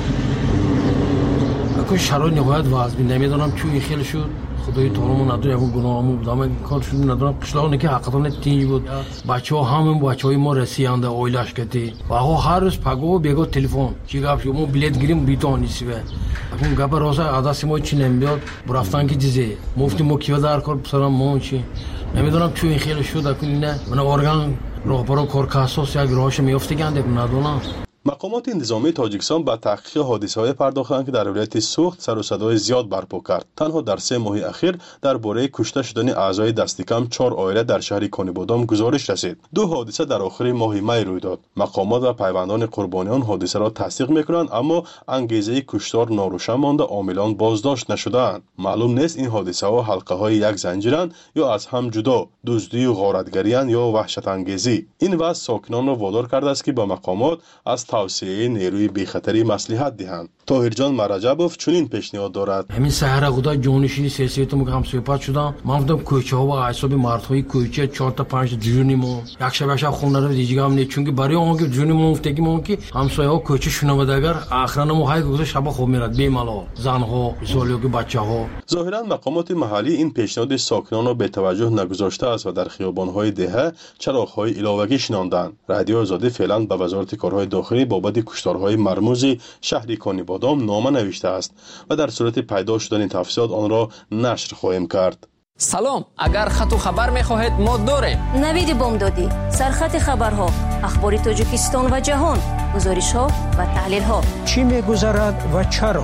اون شرایط نهایت وضعی نمیدونم چون این خیلی شد. خدای تورمون نداره اون گناهمون بودم کار شد ندارم. قشلاق نکی حقیقتا تینی بود. بچه‌ها همون بچه‌های ما رسیدند اویلاش کردی. و ها هر روز پگو بگو تلفن چی گپ شو ما بلیت گیریم بیتون نیستی. اون گپ راست عداسی ما چی نمیاد برفتن کی چیزی مفتی ما کیو در کار بسرم ما چی نمیدونم چون این خیلی شد اکنون نه من ارگان راهبر کار کاسوس یک راهش میافته گنده ندونم. مقامات انتظامی تاجیکستان به تحقیق حادثه‌های پرداختند که در ولایت سوخت سر و صدای زیاد برپا کرد. تنها در سه ماه اخیر درباره کشته شدن اعضای دست کم چهار عائله در شهر کانیبادام گزارش رسید. دو حادثه در آخر ماه می روی داد. مقامات و پیوندان قربانیان حادثه را تصدیق می‌کنند، اما انگیزه کشتار ناروشن مانده، عاملان بازداشت نشده‌اند. معلوم نیست این حادثه‌ها حلقه‌های یک زنجیرند یا از هم جدا، دزدی و غارتگری‌اند یا وحشت انگیزی. این وضع ساکنان را وادار کرده است که با مقامات از توسعه نیروی بی‌خطری مصلحت دهند. طاهر جان مرجبوف چنین پیشنهاد دارد: همین سحر خدا جانشینی سیاسی تو هم صحبت شدم. من گفتم کوچه‌ها و اعصاب مردهای کوچه چهار تا پنج جونیمو یک شب شب خونه رو دیگه هم نه، چون که برای اون که جونیمو مفتگی مون که همسایه‌ها کوچه شنودگر آخرانه مو های گذاشت شب خوب میرد بیمالا زنها سوالیو که بچه‌ها. ظاهرا مقامات محلی این پیشنهاد ساکنان را به توجه نگذاشته است و در خیابان‌های دهه چراغ‌های علاوه‌ای شناندند. رادیو آزادی فعلا به وزارت کارهای داخلی بابت کشتارهای مرموز شهر کانیبادام نامه نوشته است و در صورت پیدا شدن تفصیلات آن را نشر خواهیم کرد. سلام، اگر خط و خبر می‌خواهید ما داریم. نوید بامدادی، سرخط خبرها. اخبار تاجیکستان و جهان، گزارش‌ها و تحلیل‌ها. چی می‌گذرد و چرا؟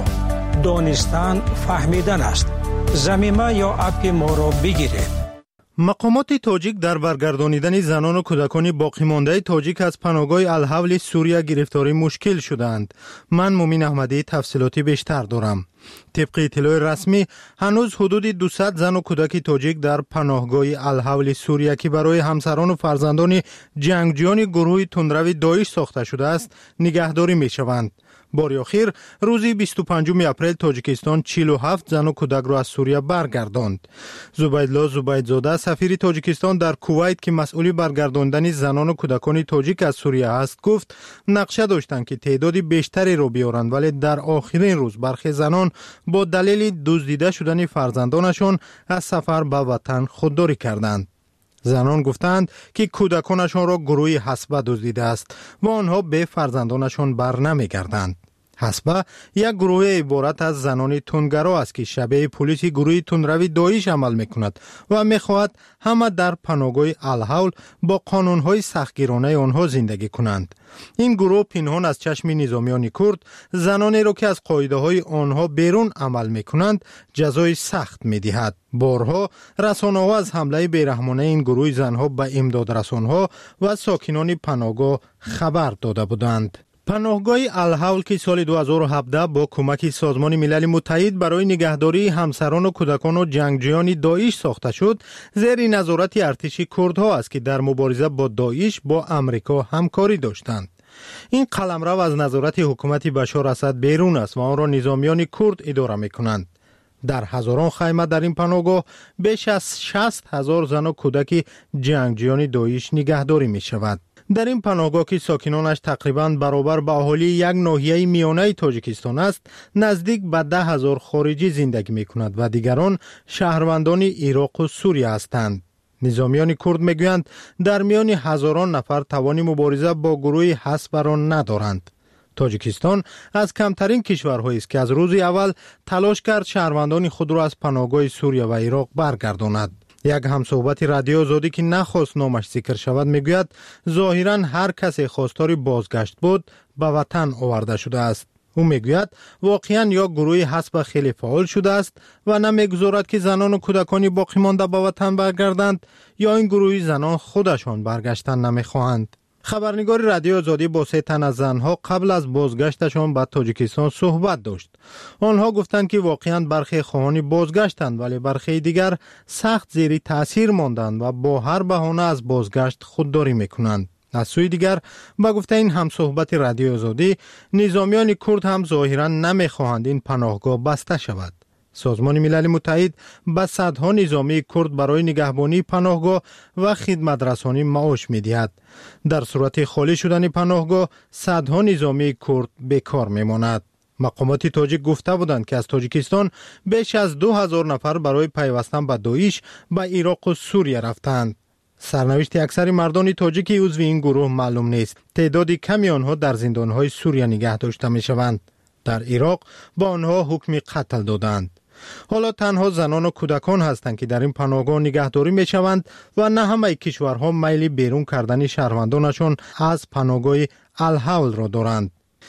دانستن فهمیدن است. زمینه یا اپ ما را بگیرید. مقامات تاجیک در برگردانیدن زنان و کودکان باقی مانده تاجیک از پناهگاه الحول سوریه گرفتاری مشکل شدند. من مومین احمدی تفصیلاتی بیشتر دارم. طبق اطلاع رسمی هنوز حدود دویست زن و کودک تاجیک در پناهگاه الحول سوریه که برای همسران و فرزندان جنگجویان گروه تندرو داعش ساخته شده است نگهداری می شوند. بار اخیر روزی بیست و پنجم اپریل تاجیکستان چهل و هفت زن و کودک را از سوریه برگرداند. زبیدالله زبیدزاده سفیر تاجیکستان در کویت که مسئول برگرداندن زنان و کودکان تاجیک از سوریه است گفت نقشه داشتند که تعداد بیشتری را بیارند، ولی در آخرین روز برخی زنان با دلیل دزدیده شدن فرزندانشان از سفر به وطن خودداری کردند. زنان گفتند که کودکانشان را گروهی حسبه دزدیده است و آنها به فرزندانشان بر نمیگردند. حسبه یک گروه عبارت از زنان تندگرا است که شبیه پلیس گروه تندروی داعش عمل میکند و میخواهد همه در پناهگاه الحول با قانونهای سختگیرانه آنها زندگی کنند. این گروه پنهان از چشم نظامیان کرد زنانی را که از قاعده های آنها بیرون عمل میکنند جزای سخت میدهد. بارها رسانه‌ها از حمله بیرحمانه این گروه زنها به امداد رسانها و ساکنان پناهگاه خبر داده بودند. پناهگاه الحول که سال دو هزار و هفده با کمک سازمان ملل متحد برای نگهداری همسران و کودکان و جنگجویان داعش ساخته شد، زیر نظارت ارتش کردها است که در مبارزه با داعش با امریکا همکاری داشتند. این قلمرو از نظارت حکومت بشار اسد بیرون است و آن را نظامیان کرد اداره می‌کنند. در هزاران خیمه در این پناهگاه بیش از شصت هزار زن و کودک جنگجویان داعش نگهداری می‌شود. در این پناهگاه که ساکنانش تقریباً برابر با اهالی یک ناحیه میانه تاجیکستان است، نزدیک به ده هزار خارجی زندگی می‌کند و دیگران شهروندان عراق و سوریه هستند. نظامیان کرد میگویند در میان هزاران نفر توان مبارزه با گروه حسب را ندارند. تاجیکستان از کمترین کشورهایی است که از روز اول تلاش کرد شهروندان خود را از پناهگاه سوریه و عراق برگرداند. یک همصحبت رادیو آزادی که نخواست نامش ذکر شود میگوید ظاهراً هر کسی خواستار بازگشت بود به وطن آورده شده است. او میگوید واقعاً یا گروه حسب خیلی فعال شده است و نمیگذارد که زنان و کودکانی باقی مانده به وطن برگردند، یا این گروه زنان خودشان برگشتن نمیخواهند. خبرنگار رادیو آزادی با سه تن از زنها قبل از بازگشتشان به تاجیکستان صحبت داشت. آنها گفتند که واقعاً برخی خواهان بازگشتند، ولی برخی دیگر سخت زیر تاثیر ماندند و با هر بهانه از بازگشت خودداری میکنند. از سوی دیگر با گفته این هم صحبت رادیو آزادی، نظامیان کرد هم ظاهراً نمیخواهند این پناهگاه بسته شود. سازمان ملل متحد به صدها نظامی کرد برای نگهبانی پناهگاه و خدمت رسانی معاش می‌دهد. در صورت خالی شدن پناهگاه صدها نظامی کرد بیکار میماند. مقامات تاجیک گفته بودند که از تاجیکستان بیش از دو هزار نفر برای پیوستن به داعش به عراق و سوریه رفتند. سرنوشت اکثر مردان تاجیک عضو این گروه معلوم نیست. تعداد کمی آنها در زندان‌های سوریه نگه داشته می‌شوند. در عراق با آنها حکم قتل دادند. حالا تنها زنان و کودکان هستند که در این پناهگاه نگهداری می شوند و نه همه کشورها میل بیرون کردن شهروندانشان از پناهگاه الحول را دارند.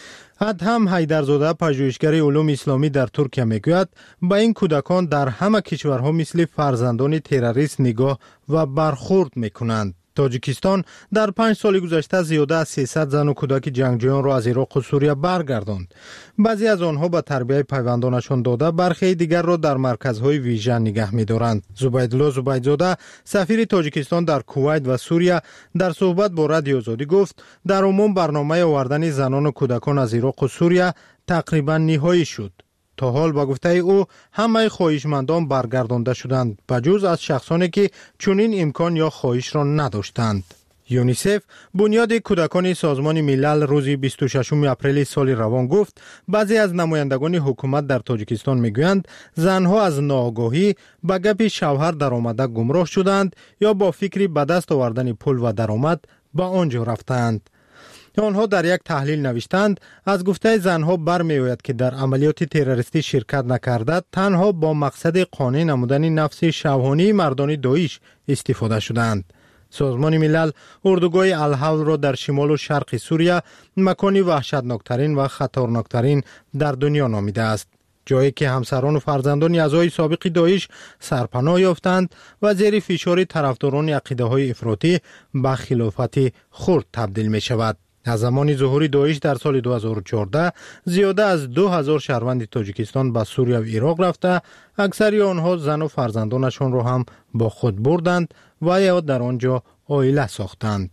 ادهم حیدرزاده پژوهشگر علوم اسلامی در ترکیه میگوید با این کودکان در همه کشورها مثل فرزندان تروریست نگاه و برخورد میکنند. تاجیکستان در پنج سال گذشته زیاده از سیصد زن و کودک جنگجویان را از عراق و سوریه برگرداند. بعضی از آنها به تربیت پیوندانشان داده، برخی دیگر را در مرکزهای ویژه نگه می‌دارند. زبیدالله زبیدزاده سفیر تاجیکستان در کویت و سوریه در صحبت با رادیو آزادی گفت در عموم برنامه آوردن زنان و کودکان از عراق و سوریه تقریبا نهایی شد. تا حال با گفته او همه خواهشمندان برگردانده شدند بجز از شخصانی که چنین امکان یا خواهش را نداشتند. یونیسف بنیاد کودکان سازمان ملل روز بیست و ششم اپریل سال روان گفت بعضی از نمایندگان حکومت در تاجیکستان میگویند زنها از ناآگاهی به گپ شوهر درآمده گمراه شدند یا با فکری به دست آوردن پول و درآمد به آنجا رفتند. آنها در یک تحلیل نوشتند از گفته زنها برمی‌آید که در عملیات تروریستی شرکت نکرده تنها با مقصد قانع نمودن نفس شوهانی مردان داعش استفاده شدند. سازمان ملل اردوگاه الحول را در شمال و شرق سوریه مکانی وحشتناکترین و خطرناکترین در دنیا نامیده است. جایی که همسران و فرزندان اعضای سابق داعش سرپناه یافتند و زیر فشار طرفداران عقیده‌های افراطی به خلافت خرد تبدیل می شود. از زمان ظهور داعش در سال دو هزار و چهارده زیاده از دو هزار شهروند تاجیکستان به سوریه و عراق رفته، اکثر آنها زن و فرزندانشان را هم با خود بردند و یا در آنجا عائله ساختند.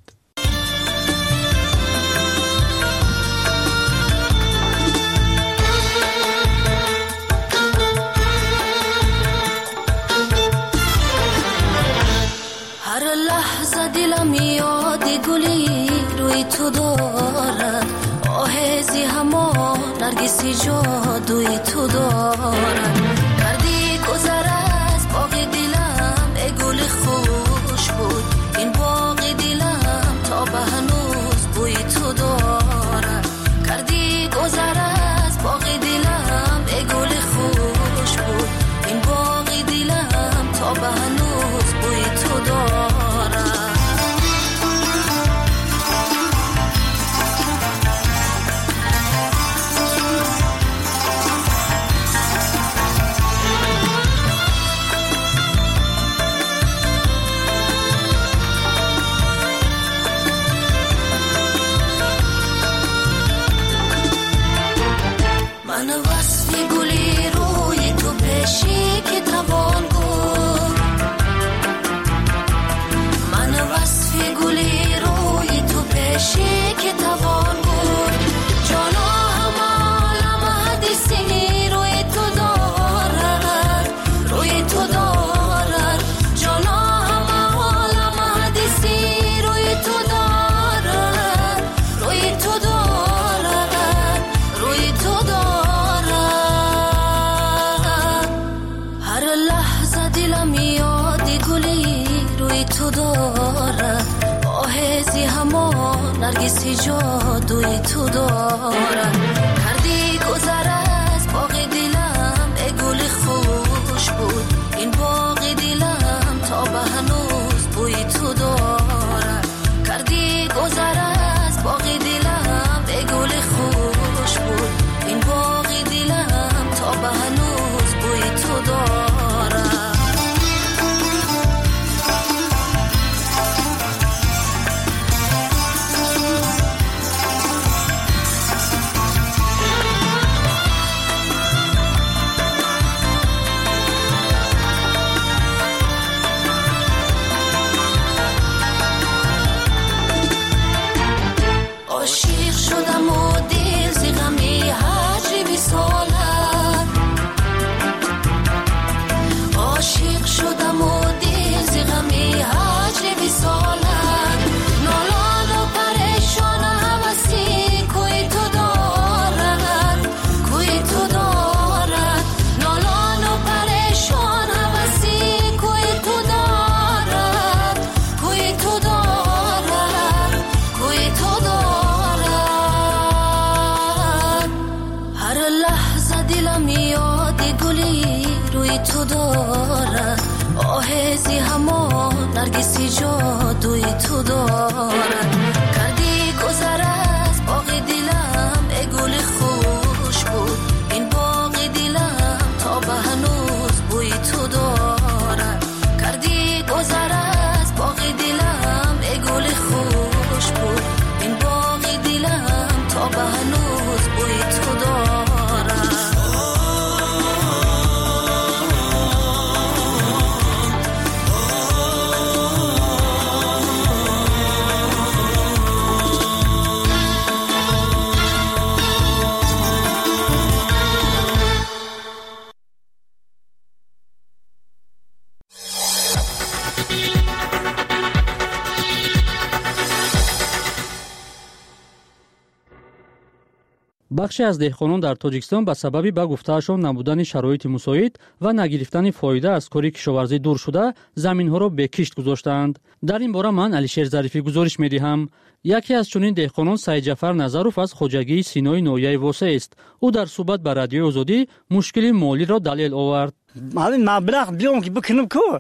هر لحظه دلم یاد گلی روی تو دارد، آهزی همان نرگسی جادوی تو دارد. کردی گذر از باغ دلم ای گل خوش بود، این باغ دلم تا به هنوز بوی تو دارد. کردی گذر از باغ دلم ای گل خوش بود، این باغ دلم تا به هنوز بوی تو دارد. من وصف گلی روی تو پیشی که توان گفت، من وصف گلی روی تو پیشی که توان گفت. جانا همالم حدیثی روی تو دارد، روی تو دارد. جانا همالم حدیثی روی تو دارد، روی تو دارد، روی تو دارد. دلم یاد گلی روی تو دارد، آهزی همان نرگسی جادوی تو دارد. کردی گذر از باغ دلم ای گل خوش بود، این باغ دلم تا به هنوز بوی تو دارد. کردی گذر از باغ دلم ای گل خوش بود، این باغ دلم تا به هنوز بوی تو دارد. عاشق شدم و دل ز غم هجر وصالت، عاشق شدم و دل ز غم هجر وصالت. نالان و پریشان هوسی کوی تو دارد، کوی تو دارد. نالان و پریشان هوسی کوی تو دارد، کوی تو دارد، کوی تو دارد. دلم یاد گلی روی تو دارد، آهزی همان نرگسی جادوی تو دارد. کردی گذر از باغ دلم ای گل خوش بود، این باغ دلم تا به هنوز بوی تو دارد. کردی گذر از باغ دلم ای گل خوش بود، این باغ دلم تا به هنوز بوی تو دارد. بخشی از دهقانان در تاجیکستان به سبب به گفتهشان نبودن شرایط مساعد و نگرفتن فایده از کاری کشاورزی دور شده زمین‌ها را به کشت گذاشتند. در این باره من علیشیر ظریفی گزارش می‌دهم. یکی از چنین دهقانان سید جعفر نظروف از خواجگی سینای نویه واسه است. او در صحبت با رادیو آزادی مشکل مالی را دلیل آورد. من مبلغ بیام که بکنم کو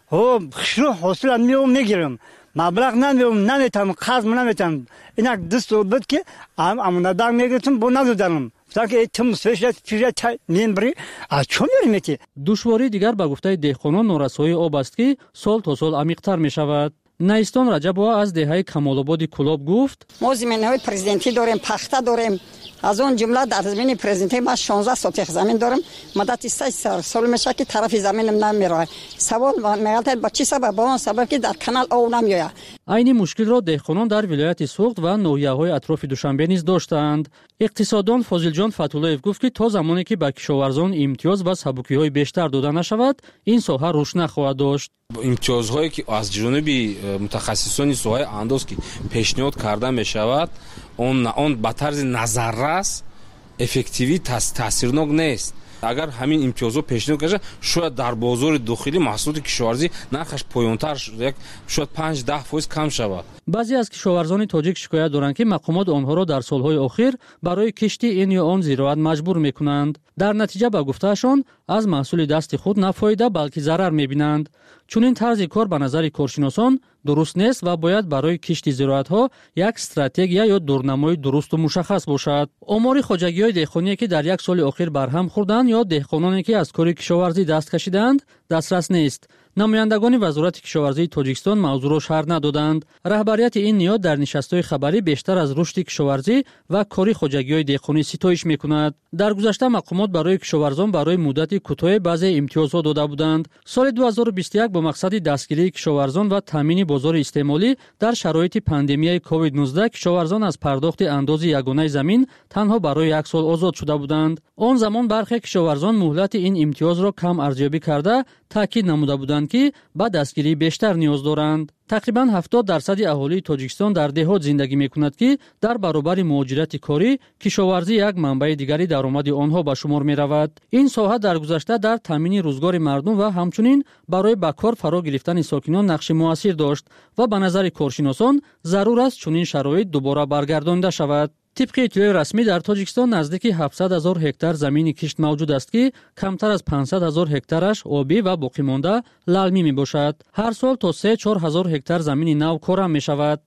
خب خشلو حاصل میوم میگیرم مبلغ نمیوم نمیتونم قرض نمیتونم اینا دست بود که ام امنا دام میگیرم بو ندادم فقط تم سوشت فیجت میمبری از چون میرمیتی دشواری دیگر به گفته دهقانان نورسایی آب است که سال تا سال عمیق‌تر میشود. نیستان رجبова از دهه کمال‌آباد کلاب گفت ما زمین‌های پرزیدنتی داریم، پخته داریم. از اون جمله در زمین پرزیدنتی ما شانزده سوتیخ زمین دارم. مدت سه سال میشه که طرف زمینم نمیره. سوال میگه با چی سبب؟ با اون سبب که در کانال آب نمیاد. این مشکل را دهقانان در ولایت سوخت و ناحیه‌های اطراف دوشنبه نیز داشتند. اقتصاددان فاضل جان فتولایف گفت که تا زمانی که به کشاورزان امتیاز و سبکی‌های بیشتر داده نشود، این ساحه رشد نخواهد داشت. امتیازهایی که از جانب متخصصان ساحه انداز که پیشنهاد کرده می شود اون اون به طرز نظررس افکتیوی تاثیرناک نیست. اگر همین امتیازها پیشنهاد کنه شاید در بازار داخلی محصولات کشاورزی نرخش پایین‌تر یک شاید پنج ده درصد کم شود. بعضی از کشاورزان تاجیک شکایت دارند که مقامات آنها را در سالهای اخیر برای کشت این یا آن زراعت مجبور میکنند. در نتیجه به گفتهشان از محصول دست خود نه فایده بلکه ضرر میبینند. چون این طرز کار به نظر کارشناسان درست نیست و باید برای کشت زراعت‌ها یک استراتژی یا دورنمای درست و مشخص باشد. آمار خواجگی‌های دهقانی که در یک سال اخیر برهم خوردند یا دهقانانی که از کار کشاورزی دست کشیدند دسترس نیست. نمایندگان وزارت کشاورزی تاجیکستان موضوع را شرح ندادند. رهبریت این نیاد در نشست‌های خبری بیشتر از رشد کشاورزی و کاری خواجگی‌های دهقانی ستایش می‌کند. در گذشته مقامات برای کشاورزان برای مدت کوتاه بعضی امتیازها داده بودند. سال دو هزار و بیست و یک با مقصد دستگیری کشاورزان و تامین بازار استعمالی در شرایط پاندمیای کووید نوزده کشاورزان از پرداخت انداز یگانه زمین تنها برای یک سال آزاد شده بودند. آن زمان برخی کشاورزان مهلت این امتیاز را کم ارزیابی کرده تاکید نموده بودند که با دستگیری بیشتر نیاز دارند. تقریباً هفتاد درصد اهالی تاجیکستان در دهات زندگی می‌کند که در برابر مهاجرت کاری کشاورزی یک منبع دیگری درآمد آنها به شمار می‌رود. این ساحه در گذشته در تامین روزگار مردم و همچنین برای به کار فرا گرفتن ساکنان نقش مؤثر داشت و به نظر کارشناسان ضرور است چنین شرایط دوباره برگردانده شود. طبق اطلاع رسمی در تاجیکستان نزدیک هفتصد هزار هکتار زمین کشت موجود است که کمتر از پانصد هزار هکتارش آبی و باقی مانده للمی می باشد. هر سال تا سه چهار هزار هکتار زمین نو کارم می شود.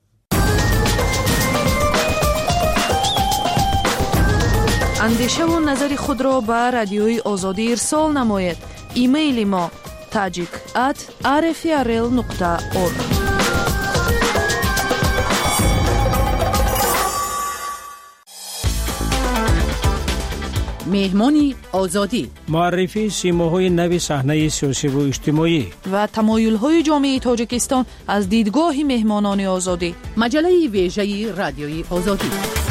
اندیشه و نظر خود را به رادیوی آزادی ارسال نماید. ایمیل ما tajik at r f r l nokta org. مهمانی آزادی، معرفی سیماهای نوی صحنه سیاسی و اجتماعی و تمایل‌های جامعه تاجیکستان از دیدگاه مهمانان آزادی. مجله ویژه رادیوی آزادی.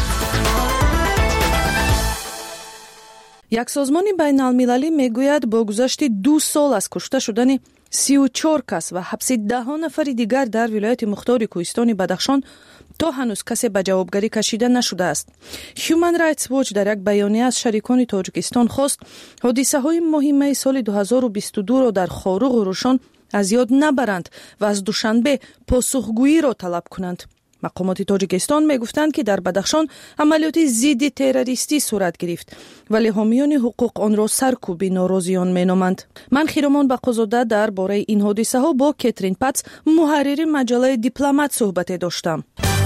یک سازمان بین المللی میگوید با گذشت دو سال از کشته شدن سی و چهار کس و حبس ده نفر دیگر در ولایت مختار کوهستان بدخشان تا هنوز کسی به جوابگری کشیده نشده است. هیومن رایتس واچ در یک بیانیه از شریکان تاجیکستان خواست حادثه های مهمه سال دو هزار و بیست و دو را در خاروق و روشن از یاد نبرند و از دوشنبه پاسخگویی را طلب کنند. مقامات تاجیکستان می گفتند که در بدخشان عملیات ضد تروریستی صورت گرفت ولی حامیان حقوق آن را سرکوبی ناراضیان می نامند. من خیرمان بقازاده در باره این حادثه ها با کاترین پاتس محرر مجله دیپلمات صحبت داشتم.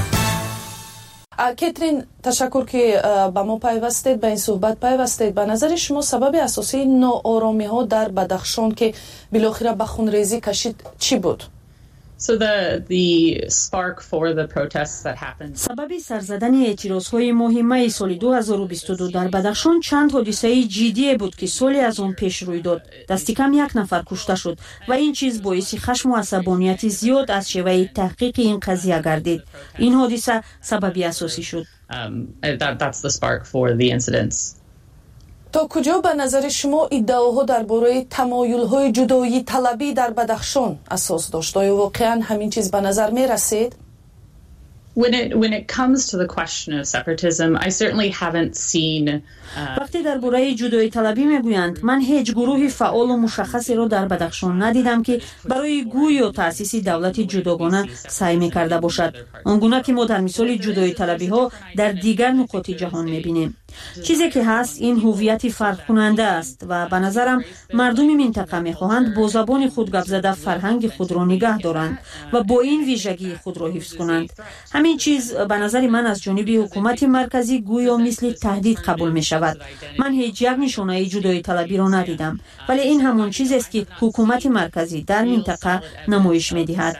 کاترین، تشکر که با ما پیوستید، به این صحبت پیوستید. به نظر شما سبب اساسی ناآرامی ها در بدخشان که بالاخره به خونریزی کشید چی بود؟ So the the spark for the protests that happened. سبب سرزدن اعتراضهای مهمه سال دو هزار و بیست و دو در بدخشان چند حادثه جدی بود که سالی از آن پیش روی داد. دست کم یک نفر کشته شد و این چیز باعث خشم و عصبانیت زیاد از شیوه تحقیق این قضیه گردید. این حادثه سببی اساسی شد. Um, that, that's the spark for the incidents. تا کجا به نظر شما ادعاها درباره تمایل‌های جدایی طلبی در بدخشان اساس داشت؟ آیا واقعاً همین چیز به نظر می رسید؟ When it when it comes to the question of separatism, I certainly haven't seen. Uh, وقتی درباره جدایی طلبی میگویند، من هیچ گروه فعال و مشخصی را در بدخشان ندیدم که برای گوی و تأسیس دولت جداگانه سعی می‌کرده باشد. آنگونه که ما در مثال جدایی طلبی ها در دیگر نقاط جهان می‌بینیم. چیزی که هست این هویت فرق کننده است و به نظرم مردم منطقه میخواهند با زبان خود گپ زده فرهنگ خود را نگه دارند و با این ویژگی خود را حفظ کنند. همین چیز به نظر من از جانب حکومت مرکزی گویا مثل تهدید قبول می شود. من هیچ یک نشانه جدایی طلبی را ندیدم، ولی این همون چیزی است که حکومت مرکزی در منطقه نمایش می دهد.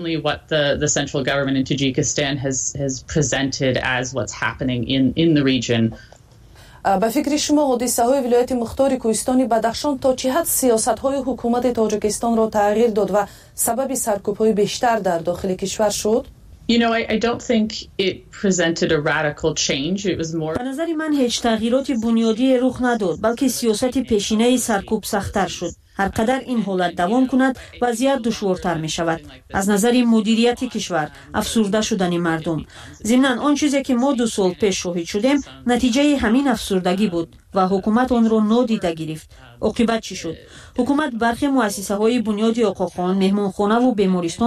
به فکر شما حادثه های ولایت مختار کوهستان بدخشان تا چه حد سیاست های حکومت تاجیکستان را تغییر داد و سبب سرکوب های بیشتر در داخل کشور شد؟ You know, I, I don't think it presented a radical change. It was more. به نظر من هیچ تغییرات بنیادی رخ نداد، بلکه سیاست پیشینه سرکوب سخت‌تر شد. هر قدر این حالت دوام کند وضعیت دشوارتر می شود. از نظر مدیریت کشور افسرده شدن مردم. ضمناً آن چیزی که ما دو سال پیش شاهد شدیم نتیجه همین افسردگی بود و حکومت آن را نادیده گرفت. عاقبت چی شد؟ حکومت برخی مؤسسه های بنیادی آقاخوان، مهمانخانه و بیمارستان